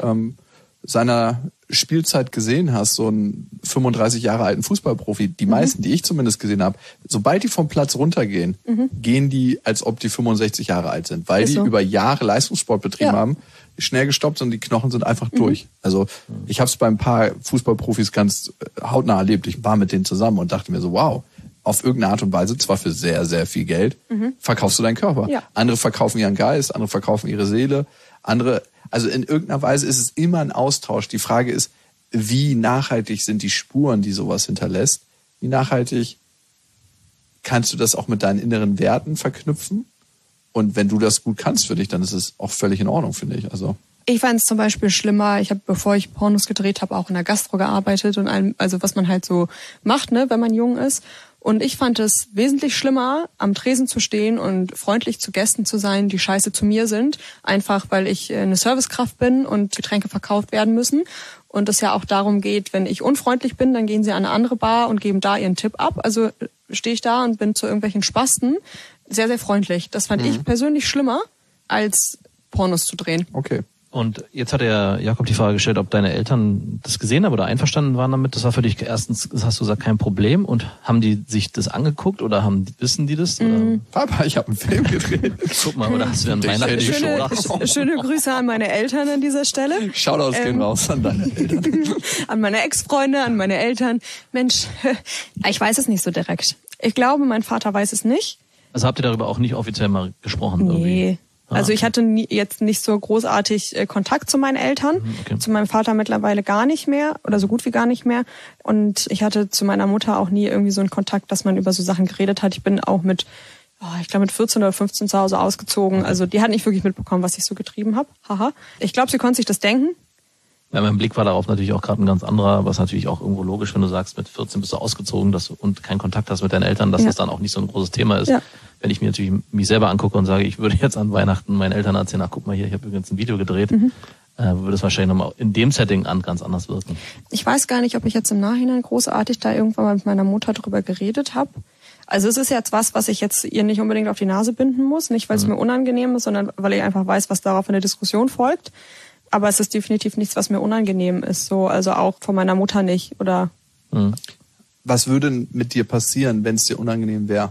seiner Spielzeit gesehen hast, so einen 35 Jahre alten Fußballprofi, die meisten, die ich zumindest gesehen habe, sobald die vom Platz runtergehen, gehen die, als ob die 65 Jahre alt sind, weil die über Jahre Leistungssport betrieben haben, schnell gestoppt und die Knochen sind einfach durch. Also ich habe es bei ein paar Fußballprofis ganz hautnah erlebt. Ich war mit denen zusammen und dachte mir so, wow, auf irgendeine Art und Weise, zwar für sehr, sehr viel Geld, verkaufst du deinen Körper. Ja. Andere verkaufen ihren Geist, andere verkaufen ihre Seele, andere, also in irgendeiner Weise ist es immer ein Austausch. Die Frage ist, wie nachhaltig sind die Spuren, die sowas hinterlässt? Wie nachhaltig kannst du das auch mit deinen inneren Werten verknüpfen? Und wenn du das gut kannst für dich, dann ist es auch völlig in Ordnung, finde ich. Also ich fand es zum Beispiel schlimmer, ich habe, bevor ich Pornos gedreht habe, auch in der Gastro gearbeitet und allem, also was man halt so macht, ne, wenn man jung ist. Und ich fand es wesentlich schlimmer, am Tresen zu stehen und freundlich zu Gästen zu sein, die scheiße zu mir sind. Einfach, weil ich eine Servicekraft bin und Getränke verkauft werden müssen. Und es ja auch darum geht, wenn ich unfreundlich bin, dann gehen sie an eine andere Bar und geben da ihren Tipp ab. Also stehe ich da und bin zu irgendwelchen Spasten sehr, sehr freundlich. Das fand ich persönlich schlimmer, als Pornos zu drehen. Okay. Und jetzt hat der Jakob die Frage gestellt, ob deine Eltern das gesehen haben oder einverstanden waren damit. Das war für dich erstens, das hast du gesagt, kein Problem. Und haben die sich das angeguckt oder wissen die das? Oder? Papa, ich habe einen Film gedreht. Guck mal, oder hast du einen Weihnachten Schöne Grüße an meine Eltern an dieser Stelle. Shoutouts gehen raus an deine Eltern. An meine Ex-Freunde, an meine Eltern. Mensch, ich weiß es nicht so direkt. Ich glaube, mein Vater weiß es nicht. Also habt ihr darüber auch nicht offiziell mal gesprochen? Nee. Irgendwie? Also ich hatte jetzt nicht so großartig Kontakt zu meinen Eltern, zu meinem Vater mittlerweile gar nicht mehr oder so gut wie gar nicht mehr. Und ich hatte zu meiner Mutter auch nie irgendwie so einen Kontakt, dass man über so Sachen geredet hat. Ich bin auch mit 14 oder 15 zu Hause ausgezogen. Also die hat nicht wirklich mitbekommen, was ich so getrieben habe. Haha. Ich glaube, sie konnte sich das denken. Ja, mein Blick war darauf natürlich auch gerade ein ganz anderer, was natürlich auch irgendwo logisch, wenn du sagst, mit 14 bist du ausgezogen und keinen Kontakt hast mit deinen Eltern, dass das dann auch nicht so ein großes Thema ist. Ja. Wenn ich mir natürlich mich selber angucke und sage, ich würde jetzt an Weihnachten meinen Eltern erzählen, ach guck mal hier, ich habe übrigens ein Video gedreht, würde es wahrscheinlich nochmal in dem Setting ganz anders wirken. Ich weiß gar nicht, ob ich jetzt im Nachhinein großartig da irgendwann mal mit meiner Mutter drüber geredet habe. Also es ist jetzt was ich jetzt ihr nicht unbedingt auf die Nase binden muss, nicht weil es mir unangenehm ist, sondern weil ich einfach weiß, was darauf in der Diskussion folgt. Aber es ist definitiv nichts, was mir unangenehm ist, so, also auch von meiner Mutter nicht, oder? Was würde mit dir passieren, wenn es dir unangenehm wäre?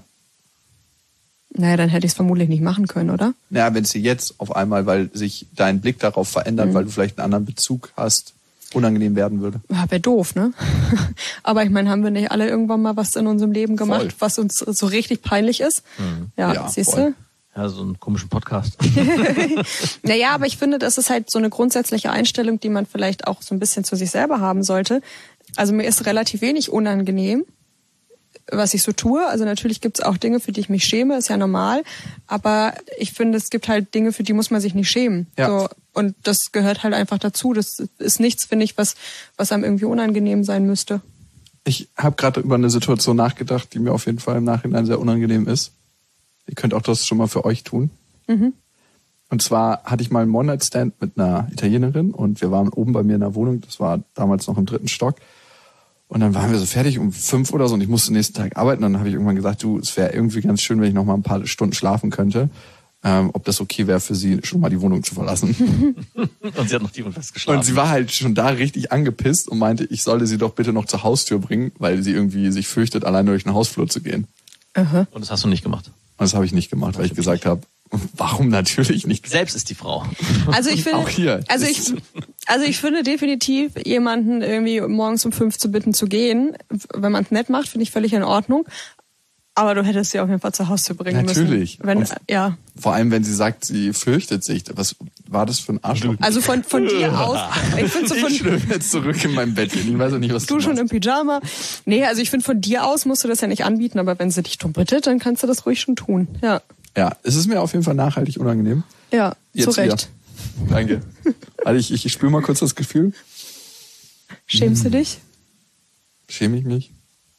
Naja, dann hätte ich es vermutlich nicht machen können, oder? Naja, wenn es dir jetzt auf einmal, weil sich dein Blick darauf verändert, weil du vielleicht einen anderen Bezug hast, unangenehm werden würde. Ja, wäre doof, ne? Aber ich meine, haben wir nicht alle irgendwann mal was in unserem Leben gemacht, was uns so richtig peinlich ist? Ja, siehst du? Ja, so einen komischen Podcast. Naja, aber ich finde, das ist halt so eine grundsätzliche Einstellung, die man vielleicht auch so ein bisschen zu sich selber haben sollte. Also mir ist relativ wenig unangenehm, was ich so tue. Also natürlich gibt es auch Dinge, für die ich mich schäme, ist ja normal. Aber ich finde, es gibt halt Dinge, für die muss man sich nicht schämen. Ja. So, und das gehört halt einfach dazu. Das ist nichts, finde ich, was einem irgendwie unangenehm sein müsste. Ich habe gerade über eine Situation nachgedacht, die mir auf jeden Fall im Nachhinein sehr unangenehm ist. Ihr könnt auch das schon mal für euch tun. Und zwar hatte ich mal einen One-Night-Stand mit einer Italienerin und wir waren oben bei mir in der Wohnung, das war damals noch im 3. Stock. Und dann waren wir so fertig um 5 oder so und ich musste nächsten Tag arbeiten. Und dann habe ich irgendwann gesagt, es wäre irgendwie ganz schön, wenn ich noch mal ein paar Stunden schlafen könnte. Ob das okay wäre für sie, schon mal die Wohnung zu verlassen. Und sie hat noch tief und fest geschlafen. Und sie war halt schon da richtig angepisst und meinte, ich sollte sie doch bitte noch zur Haustür bringen, weil sie irgendwie sich fürchtet, alleine durch den Hausflur zu gehen. Und das hast du nicht gemacht? Und das habe ich nicht gemacht, weil ich gesagt habe, warum natürlich nicht? Selbst ist die Frau. Also ich finde, auch hier. Also ich finde definitiv, jemanden irgendwie morgens um 5 zu bitten zu gehen, wenn man es nett macht, finde ich völlig in Ordnung. Aber du hättest sie auf jeden Fall zur Haustür bringen Natürlich. müssen. Ja. Vor allem, wenn sie sagt, sie fürchtet sich. Was war das für ein Arschloch? Also von dir aus. Ich schlüpfe jetzt zurück in mein Bettchen. Ich weiß auch nicht, was du schon im Pyjama. Nee, also ich finde, von dir aus musst du das ja nicht anbieten, aber wenn sie dich drum bittet, dann kannst du das ruhig schon tun. Ja. Ja, es ist mir auf jeden Fall nachhaltig unangenehm. Ja, jetzt zu Recht. Wieder. Danke. Also ich spüre mal kurz das Gefühl. Schämst du dich? Schäme ich mich?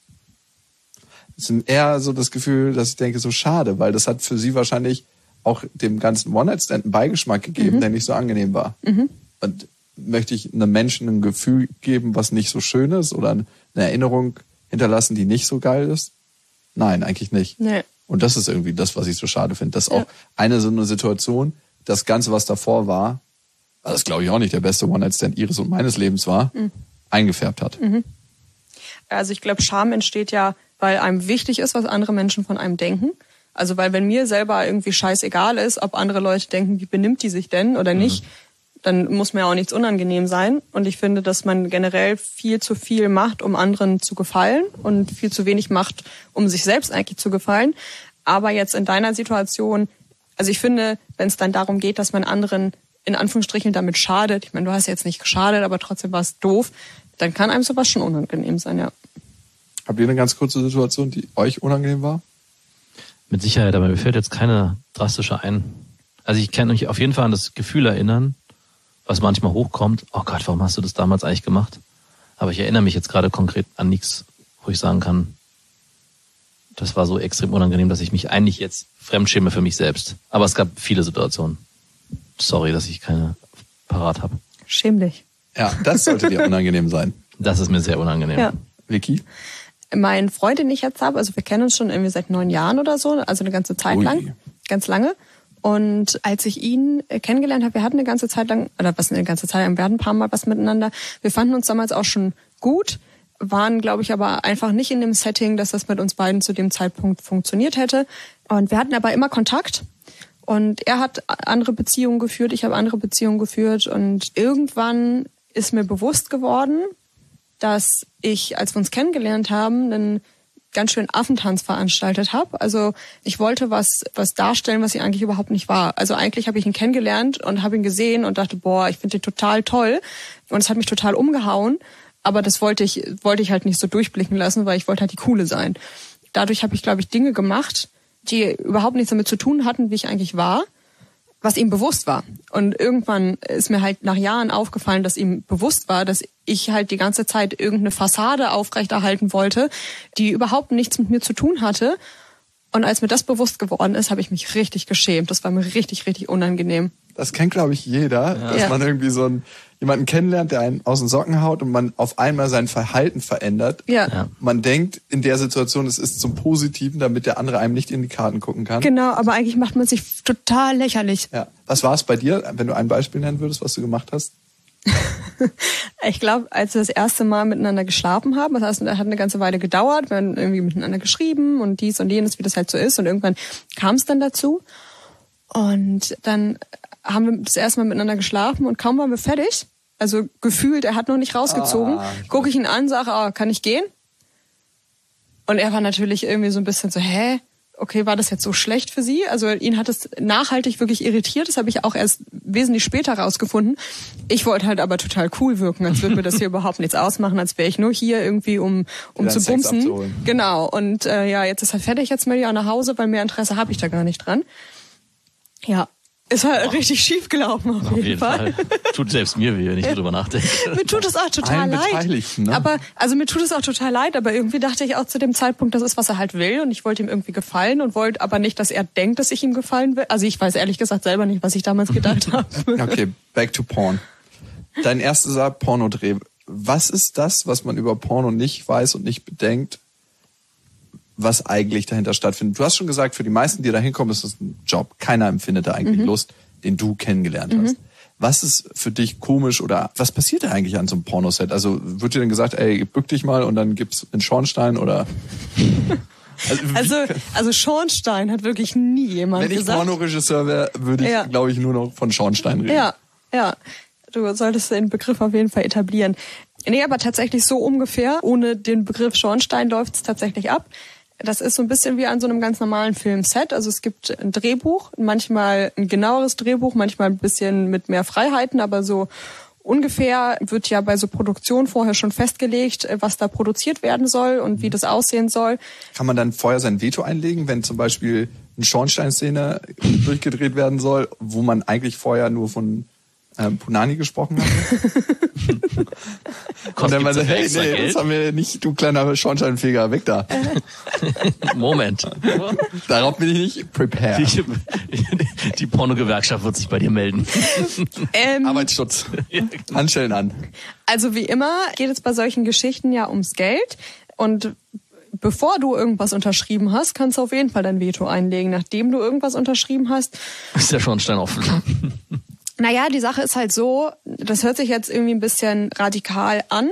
Es ist eher so das Gefühl, dass ich denke, so schade, weil das hat für sie wahrscheinlich auch dem ganzen One-Night-Stand einen Beigeschmack gegeben, der nicht so angenehm war. Und möchte ich einem Menschen ein Gefühl geben, was nicht so schön ist oder eine Erinnerung hinterlassen, die nicht so geil ist? Nein, eigentlich nicht. Nee. Und das ist irgendwie das, was ich so schade finde, dass auch so eine Situation, das Ganze, was davor war, das glaube ich auch nicht der beste One-Night-Stand ihres und meines Lebens war, eingefärbt hat. Also ich glaube, Scham entsteht ja, weil einem wichtig ist, was andere Menschen von einem denken. Also weil wenn mir selber irgendwie scheißegal ist, ob andere Leute denken, wie benimmt die sich denn oder nicht, dann muss mir auch nichts unangenehm sein. Und ich finde, dass man generell viel zu viel macht, um anderen zu gefallen und viel zu wenig macht, um sich selbst eigentlich zu gefallen. Aber jetzt in deiner Situation, also ich finde, wenn es dann darum geht, dass man anderen in Anführungsstrichen damit schadet, ich meine, du hast jetzt nicht geschadet, aber trotzdem war es doof, dann kann einem sowas schon unangenehm sein, ja. Habt ihr eine ganz kurze Situation, die euch unangenehm war? Mit Sicherheit, aber mir fällt jetzt keine drastische ein. Also ich kann mich auf jeden Fall an das Gefühl erinnern, was manchmal hochkommt. Oh Gott, warum hast du das damals eigentlich gemacht? Aber ich erinnere mich jetzt gerade konkret an nichts, wo ich sagen kann, das war so extrem unangenehm, dass ich mich eigentlich jetzt fremdschäme für mich selbst. Aber es gab viele Situationen. Sorry, dass ich keine parat habe. Schäm dich. Ja, das sollte dir unangenehm sein. Das ist mir sehr unangenehm. Ja. Vicky? Mein Freund, den ich jetzt habe, also wir kennen uns schon irgendwie seit 9 Jahren oder so, also eine ganze Zeit lang, ganz lange. Und als ich ihn kennengelernt habe, wir hatten eine ganze Zeit lang, oder was eine ganze Zeit lang, wir hatten ein paar Mal was miteinander. Wir fanden uns damals auch schon gut, waren, glaube ich, aber einfach nicht in dem Setting, dass das mit uns beiden zu dem Zeitpunkt funktioniert hätte. Und wir hatten aber immer Kontakt. Und er hat andere Beziehungen geführt, ich habe andere Beziehungen geführt. Und irgendwann ist mir bewusst geworden, dass ich, als wir uns kennengelernt haben, einen ganz schön Affentanz veranstaltet habe. Also ich wollte was darstellen, was ich eigentlich überhaupt nicht war. Also eigentlich habe ich ihn kennengelernt und habe ihn gesehen und dachte, boah, ich finde den total toll. Und es hat mich total umgehauen. Aber das wollte ich halt nicht so durchblicken lassen, weil ich wollte halt die Coole sein. Dadurch habe ich, glaube ich, Dinge gemacht, die überhaupt nichts damit zu tun hatten, wie ich eigentlich war, was ihm bewusst war. Und irgendwann ist mir halt nach Jahren aufgefallen, dass ihm bewusst war, dass ich halt die ganze Zeit irgendeine Fassade aufrechterhalten wollte, die überhaupt nichts mit mir zu tun hatte. Und als mir das bewusst geworden ist, habe ich mich richtig geschämt. Das war mir richtig, richtig unangenehm. Das kennt, glaube ich, jeder, dass man irgendwie so jemanden kennenlernt, der einen aus den Socken haut und man auf einmal sein Verhalten verändert. Ja. Man denkt in der Situation, es ist zum Positiven, damit der andere einem nicht in die Karten gucken kann. Genau, aber eigentlich macht man sich total lächerlich. Ja. Was war es bei dir, wenn du ein Beispiel nennen würdest, was du gemacht hast? Ich glaube, als wir das erste Mal miteinander geschlafen haben, das heißt, hat eine ganze Weile gedauert, wir haben irgendwie miteinander geschrieben und dies und jenes, wie das halt so ist. Und irgendwann kam es dann dazu. Und dann haben wir das erste Mal miteinander geschlafen und kaum waren wir fertig, also gefühlt, er hat noch nicht rausgezogen, gucke ich ihn an, sage, kann ich gehen? Und er war natürlich irgendwie so ein bisschen so, okay, war das jetzt so schlecht für Sie? Also ihn hat es nachhaltig wirklich irritiert, das habe ich auch erst wesentlich später rausgefunden. Ich wollte halt aber total cool wirken, als würde mir das hier überhaupt nichts ausmachen, als wäre ich nur hier irgendwie, um zu bumsen. Genau, und jetzt ist er fertig, jetzt will ich auch nach Hause, weil mehr Interesse habe ich da gar nicht dran. Ja, ist halt richtig schief gelaufen auf jeden Fall. Tut selbst mir weh, wenn ich darüber nachdenke. Mir tut es auch total leid. Ne? Aber mir tut es auch total leid, aber irgendwie dachte ich auch zu dem Zeitpunkt, das ist, was er halt will und ich wollte ihm irgendwie gefallen und wollte aber nicht, dass er denkt, dass ich ihm gefallen will. Also ich weiß ehrlich gesagt selber nicht, was ich damals gedacht habe. Okay, back to Porn. Dein erster Pornodreh. Was ist das, was man über Porno nicht weiß und nicht bedenkt, was eigentlich dahinter stattfindet? Du hast schon gesagt, für die meisten, die da hinkommen, ist das ein Job. Keiner empfindet da eigentlich Lust, den du kennengelernt hast. Was ist für dich komisch oder was passiert da eigentlich an so einem Pornoset? Also wird dir dann gesagt, ey, bück dich mal und dann gibt's einen Schornstein oder... Also Schornstein hat wirklich nie jemand gesagt. Wenn ich Pornoregisseur wäre, würde ich, glaube ich, nur noch von Schornstein reden. Ja. Du solltest den Begriff auf jeden Fall etablieren. Nee, aber tatsächlich so ungefähr. Ohne den Begriff Schornstein läuft es tatsächlich ab. Das ist so ein bisschen wie an so einem ganz normalen Filmset. Also es gibt ein Drehbuch, manchmal ein genaueres Drehbuch, manchmal ein bisschen mit mehr Freiheiten, aber so ungefähr wird ja bei so Produktion vorher schon festgelegt, was da produziert werden soll und wie das aussehen soll. Kann man dann vorher sein Veto einlegen, wenn zum Beispiel eine Schornsteinszene durchgedreht werden soll, wo man eigentlich vorher nur von Punani gesprochen hat? Und dann meinte, hey, nee, das haben wir nicht, du kleiner Schornsteinfeger, weg da. Moment. Darauf bin ich nicht prepared. Die Pornogewerkschaft wird sich bei dir melden. Arbeitsschutz. Handschellen an. Also wie immer geht es bei solchen Geschichten ja ums Geld. Und bevor du irgendwas unterschrieben hast, kannst du auf jeden Fall dein Veto einlegen. Nachdem du irgendwas unterschrieben hast, ist der Schornstein offen. Naja, die Sache ist halt so, das hört sich jetzt irgendwie ein bisschen radikal an,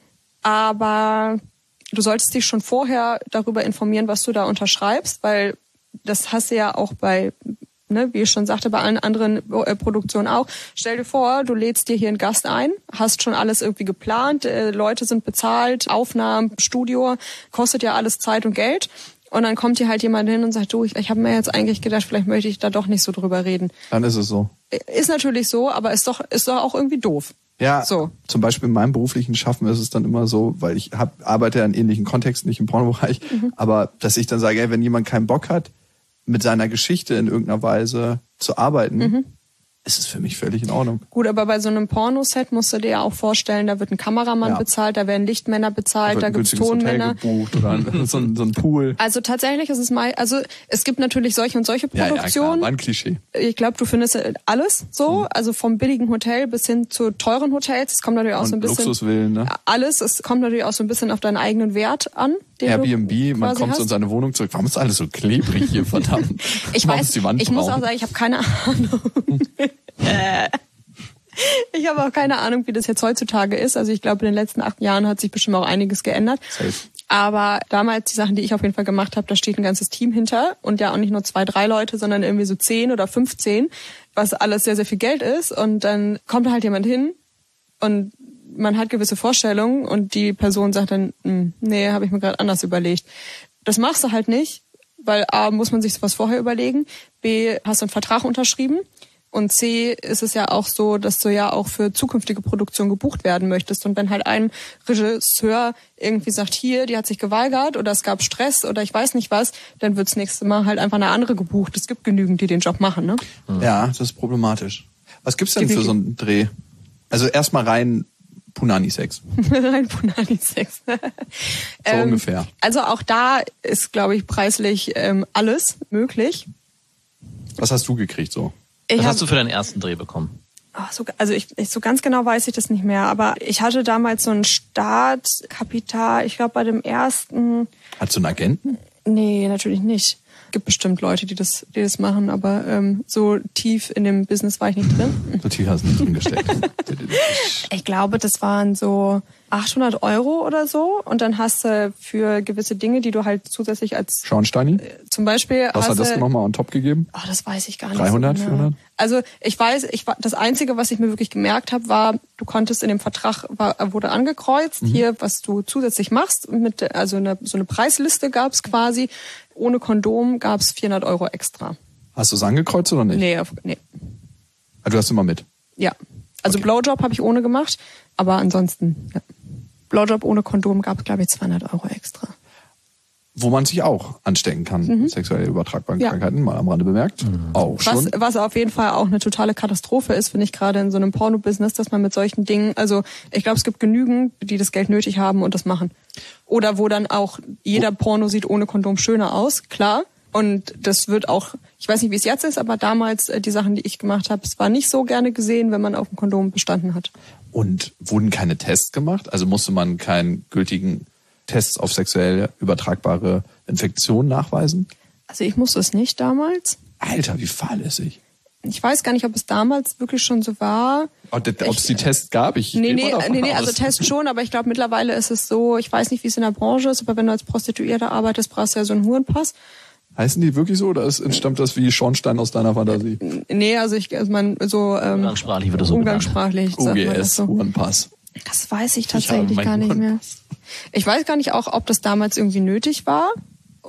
aber du solltest dich schon vorher darüber informieren, was du da unterschreibst, weil das hast du ja auch bei, wie ich schon sagte, bei allen anderen Produktionen auch. Stell dir vor, du lädst dir hier einen Gast ein, hast schon alles irgendwie geplant, Leute sind bezahlt, Aufnahmen, Studio, kostet ja alles Zeit und Geld. Und dann kommt hier halt jemand hin und sagt, du, ich habe mir jetzt eigentlich gedacht, vielleicht möchte ich da doch nicht so drüber reden. Dann ist es so. Ist natürlich so, aber ist doch auch irgendwie doof. Ja, so. Zum Beispiel in meinem beruflichen Schaffen ist es dann immer so, weil ich arbeite ja in ähnlichen Kontexten, nicht im Pornobereich, aber dass ich dann sage, ey, wenn jemand keinen Bock hat, mit seiner Geschichte in irgendeiner Weise zu arbeiten, ist es für mich völlig in Ordnung. Gut, aber bei so einem Pornoset musst du dir ja auch vorstellen, da wird ein Kameramann bezahlt, da werden Lichtmänner bezahlt, da gibt's Tonmänner. Gebucht oder so ein Pool. Also tatsächlich ist es es gibt natürlich solche und solche Produktionen. Ja, klar, war ein Klischee. Ich glaube, du findest alles so, also vom billigen Hotel bis hin zu teuren Hotels. Es kommt natürlich auch so ein bisschen Luxusvillen, ne? Alles. Es kommt natürlich auch so ein bisschen auf deinen eigenen Wert an. Airbnb, man kommt so in seine Wohnung zurück. Warum ist alles so klebrig hier, verdammt? Ich weiß, ich muss auch sagen, ich habe keine Ahnung. Ich habe auch keine Ahnung, wie das jetzt heutzutage ist. Also ich glaube, in den letzten 8 Jahren hat sich bestimmt auch einiges geändert. Safe. Aber damals, die Sachen, die ich auf jeden Fall gemacht habe, da steht ein ganzes Team hinter. Und ja auch nicht nur 2, 3 Leute, sondern irgendwie so 10 oder 15, was alles sehr, sehr viel Geld ist. Und dann kommt da halt jemand hin und man hat gewisse Vorstellungen und die Person sagt dann, nee, habe ich mir gerade anders überlegt. Das machst du halt nicht, weil A, muss man sich sowas vorher überlegen, B, hast du einen Vertrag unterschrieben und C, ist es ja auch so, dass du ja auch für zukünftige Produktion gebucht werden möchtest. Und wenn halt ein Regisseur irgendwie sagt, hier, die hat sich geweigert oder es gab Stress oder ich weiß nicht was, dann wird's nächstes Mal halt einfach eine andere gebucht. Es gibt genügend, die den Job machen, ne? Ja, das ist problematisch. Was gibt's denn für so einen Dreh? Also erstmal rein Punani-Sex. Rein Punani-Sex. So ungefähr. Also auch da ist, glaube ich, preislich alles möglich. Was hast du gekriegt so? Was hast du für deinen ersten Dreh bekommen? Also ich so ganz genau weiß ich das nicht mehr, aber ich hatte damals so ein Startkapital, ich glaube bei dem ersten... Hattest du einen Agenten? Nee, natürlich nicht. Gibt bestimmt Leute, die das machen, aber so tief in dem Business war ich nicht drin. So tief hast du nicht drin gesteckt. Ich glaube, das waren so 800 € oder so. Und dann hast du für gewisse Dinge, die du halt zusätzlich als... Schornsteini? Zum Beispiel... Was hat das nochmal on top gegeben? Oh, das weiß ich gar nicht. 300, so genau. 400? Also das Einzige, was ich mir wirklich gemerkt habe, war, du konntest in dem Vertrag, wurde angekreuzt, hier, was du zusätzlich machst. So eine Preisliste gab's quasi. Ohne Kondom gab's 400 € extra. Hast du es angekreuzt oder nicht? Nee. Ah, du hast immer mit? Ja. Also okay. Blowjob habe ich ohne gemacht, aber ansonsten, ja. Blowjob ohne Kondom gab es, glaube ich, 200 € extra. Wo man sich auch anstecken kann, sexuell übertragbare Krankheiten, mal am Rande bemerkt. Auch schon. Was auf jeden Fall auch eine totale Katastrophe ist, finde ich, gerade in so einem Porno-Business, dass man mit solchen Dingen, also ich glaube, es gibt genügend, die das Geld nötig haben und das machen. Oder wo dann auch jeder Porno sieht ohne Kondom schöner aus, klar. Und das wird auch, ich weiß nicht, wie es jetzt ist, aber damals die Sachen, die ich gemacht habe, es war nicht so gerne gesehen, wenn man auf dem Kondom bestanden hat. Und wurden keine Tests gemacht? Also musste man keinen gültigen Tests auf sexuell übertragbare Infektionen nachweisen? Also ich musste es nicht damals. Alter, wie fahrlässig. Ich weiß gar nicht, ob es damals wirklich schon so war. Ob es die Tests gab? Nee, also Tests schon, aber ich glaube mittlerweile ist es so, ich weiß nicht, wie es in der Branche ist, aber wenn du als Prostituierte arbeitest, brauchst du ja so einen Hurenpass. Heißen die wirklich so oder entstammt das wie Schornstein aus deiner Fantasie? Nee, umgangssprachlich wird das so umgangssprachlich sagt man das so. Hurenpass. Das weiß ich tatsächlich gar nicht mehr. Ich weiß gar nicht auch, ob das damals irgendwie nötig war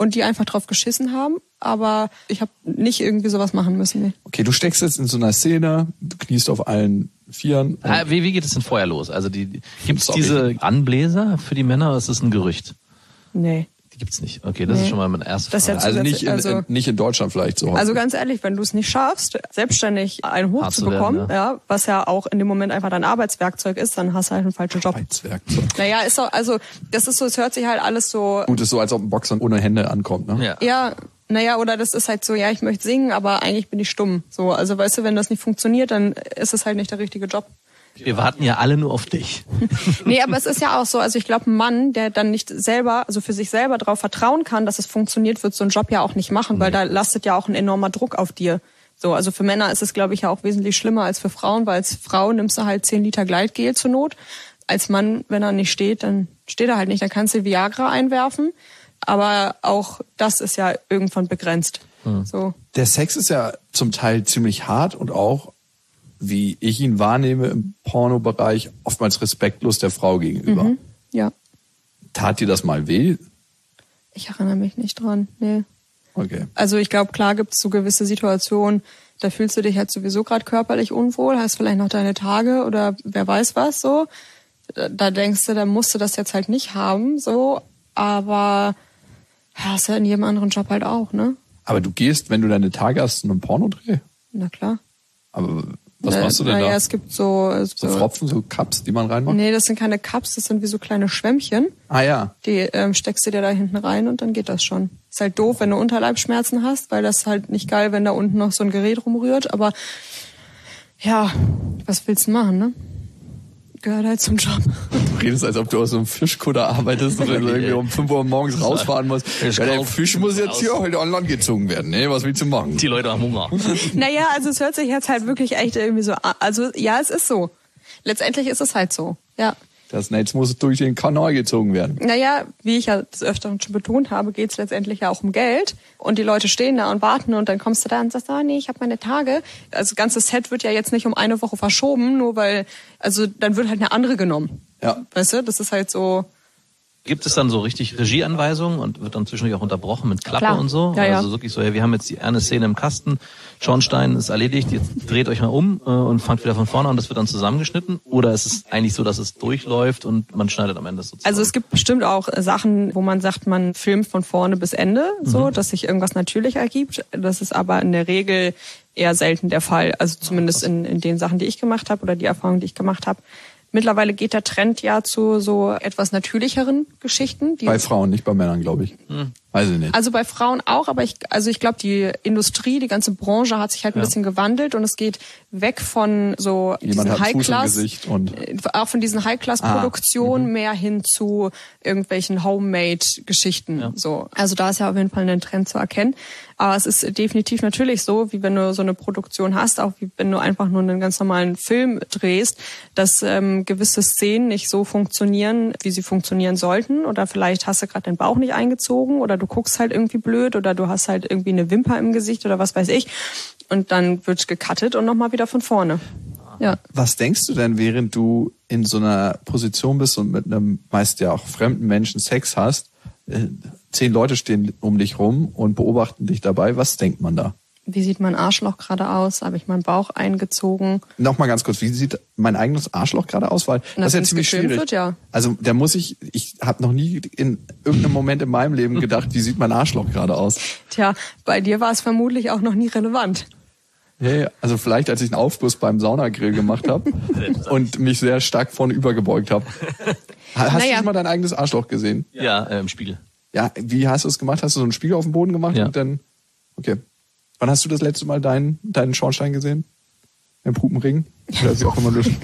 und die einfach drauf geschissen haben. Aber ich habe nicht irgendwie sowas machen müssen. Nee. Okay, du steckst jetzt in so einer Szene, du kniest auf allen Vieren. Wie geht es denn vorher los? Also gibt's diese Anbläser für die Männer oder ist das ein Gerücht? Nee. Die gibt's nicht. Okay, das ist schon mal meine erste Frage. Also nicht in Deutschland vielleicht so. Also ganz ehrlich, wenn du es nicht schaffst, selbstständig einen Hoch zu bekommen, was ja auch in dem Moment einfach dein Arbeitswerkzeug ist, dann hast du halt einen falschen Job. Arbeitswerkzeug. Naja, ist doch, also das ist so, es hört sich halt alles so... Gut, ist so, als ob ein Boxer ohne Hände ankommt, ne? Ja, naja, oder das ist halt so, ja, ich möchte singen, aber eigentlich bin ich stumm. So, also weißt du, wenn das nicht funktioniert, dann ist es halt nicht der richtige Job. Wir warten ja alle nur auf dich. Nee, aber es ist ja auch so, also ich glaube, ein Mann, der dann nicht selber, also für sich selber darauf vertrauen kann, dass es funktioniert, wird so einen Job ja auch nicht machen, weil da lastet ja auch ein enormer Druck auf dir. So, also für Männer ist es, glaube ich, ja auch wesentlich schlimmer als für Frauen, weil als Frau nimmst du halt 10 Liter Gleitgel zur Not. Als Mann, wenn er nicht steht, dann steht er halt nicht, dann kannst du Viagra einwerfen. Aber auch das ist ja irgendwann begrenzt. So. Der Sex ist ja zum Teil ziemlich hart und auch, wie ich ihn wahrnehme im Pornobereich, oftmals respektlos der Frau gegenüber. Ja. Tat dir das mal weh? Ich erinnere mich nicht dran, nee. Okay. Also ich glaube, klar gibt es so gewisse Situationen, da fühlst du dich halt sowieso gerade körperlich unwohl, hast vielleicht noch deine Tage oder wer weiß was so. Da denkst du, da musst du das jetzt halt nicht haben, so. Aber hast ja in jedem anderen Job halt auch, ne? Aber du gehst, wenn du deine Tage hast, zu einem Pornodreh? Na klar. Aber was machst du denn da? Naja, es gibt so Pfropfen, so Cups, die man reinmacht? Nee, das sind keine Cups, das sind wie so kleine Schwämmchen. Ah ja. Die steckst du dir da hinten rein und dann geht das schon. Ist halt doof, wenn du Unterleibsschmerzen hast, weil das halt nicht geil, wenn da unten noch so ein Gerät rumrührt. Aber ja, was willst du machen, ne? Gehört halt zum Job. Du redest, als ob du aus so einem Fischkutter arbeitest und dann irgendwie um 5 Uhr morgens rausfahren musst. Ja, der Fisch muss jetzt hier heute an Land gezogen werden. Nee, was willst du machen? Die Leute haben Hunger. Naja, also es hört sich jetzt halt wirklich echt irgendwie so an. Also ja, es ist so. Letztendlich ist es halt so, ja. Das Netz muss durch den Kanal gezogen werden. Naja, wie ich ja des Öfteren schon betont habe, geht es letztendlich ja auch um Geld. Und die Leute stehen da und warten und dann kommst du da und sagst, nee, ich habe meine Tage. Also das ganze Set wird ja jetzt nicht um eine Woche verschoben, nur weil, also dann wird halt eine andere genommen. Ja. Weißt du, das ist halt so... Gibt es dann so richtig Regieanweisungen und wird dann zwischendurch auch unterbrochen mit Klappe Klar. und so? Ja, ja. Also wirklich so, ja, wir haben jetzt eine Szene im Kasten, Schornstein ist erledigt, jetzt dreht euch mal um und fangt wieder von vorne an und das wird dann zusammengeschnitten? Oder ist es eigentlich so, dass es durchläuft und man schneidet am Ende sozusagen? Also es gibt bestimmt auch Sachen, wo man sagt, man filmt von vorne bis Ende, so, dass sich irgendwas natürlich ergibt. Das ist aber in der Regel eher selten der Fall. Also zumindest in den Sachen, die ich gemacht habe oder die Erfahrungen, die ich gemacht habe. Mittlerweile geht der Trend ja zu so etwas natürlicheren Geschichten. Bei Frauen, nicht bei Männern, glaube ich. Weiß ich nicht. Also bei Frauen auch, aber ich glaube, die Industrie, die ganze Branche hat sich halt ein bisschen gewandelt und es geht weg von so Jemand diesen hat Fuß im High-Class, Gesicht und auch von diesen High-Class-Produktionen mehr hin zu irgendwelchen Homemade-Geschichten. Ja. So, also da ist ja auf jeden Fall ein Trend zu erkennen. Aber es ist definitiv natürlich so, wie wenn du so eine Produktion hast, auch wie wenn du einfach nur einen ganz normalen Film drehst, dass gewisse Szenen nicht so funktionieren, wie sie funktionieren sollten. Oder vielleicht hast du gerade den Bauch nicht eingezogen oder du guckst halt irgendwie blöd oder du hast halt irgendwie eine Wimper im Gesicht oder was weiß ich. Und dann wird gecuttet und nochmal wieder von vorne. Ja. Was denkst du denn, während du in so einer Position bist und mit einem meist ja auch fremden Menschen Sex hast, 10 Leute stehen um dich rum und beobachten dich dabei, was denkt man da? Wie sieht mein Arschloch gerade aus? Habe ich meinen Bauch eingezogen? Nochmal ganz kurz, wie sieht mein eigenes Arschloch gerade aus? Weil das ist ja ziemlich schwierig. Wird, ja. Also da muss ich habe noch nie in irgendeinem Moment in meinem Leben gedacht, wie sieht mein Arschloch gerade aus? Tja, bei dir war es vermutlich auch noch nie relevant. Ja, also vielleicht, als ich einen Aufguss beim Saunagrill gemacht habe und mich sehr stark vorne übergebeugt habe. Hast du schon mal dein eigenes Arschloch gesehen? Ja, im Spiegel. Ja, wie hast du es gemacht? Hast du so einen Spiegel auf dem Boden gemacht? Ja. Und dann, okay. Wann hast du das letzte Mal deinen Schornstein gesehen? Im Pupenring? Oder sie auch immer löschen?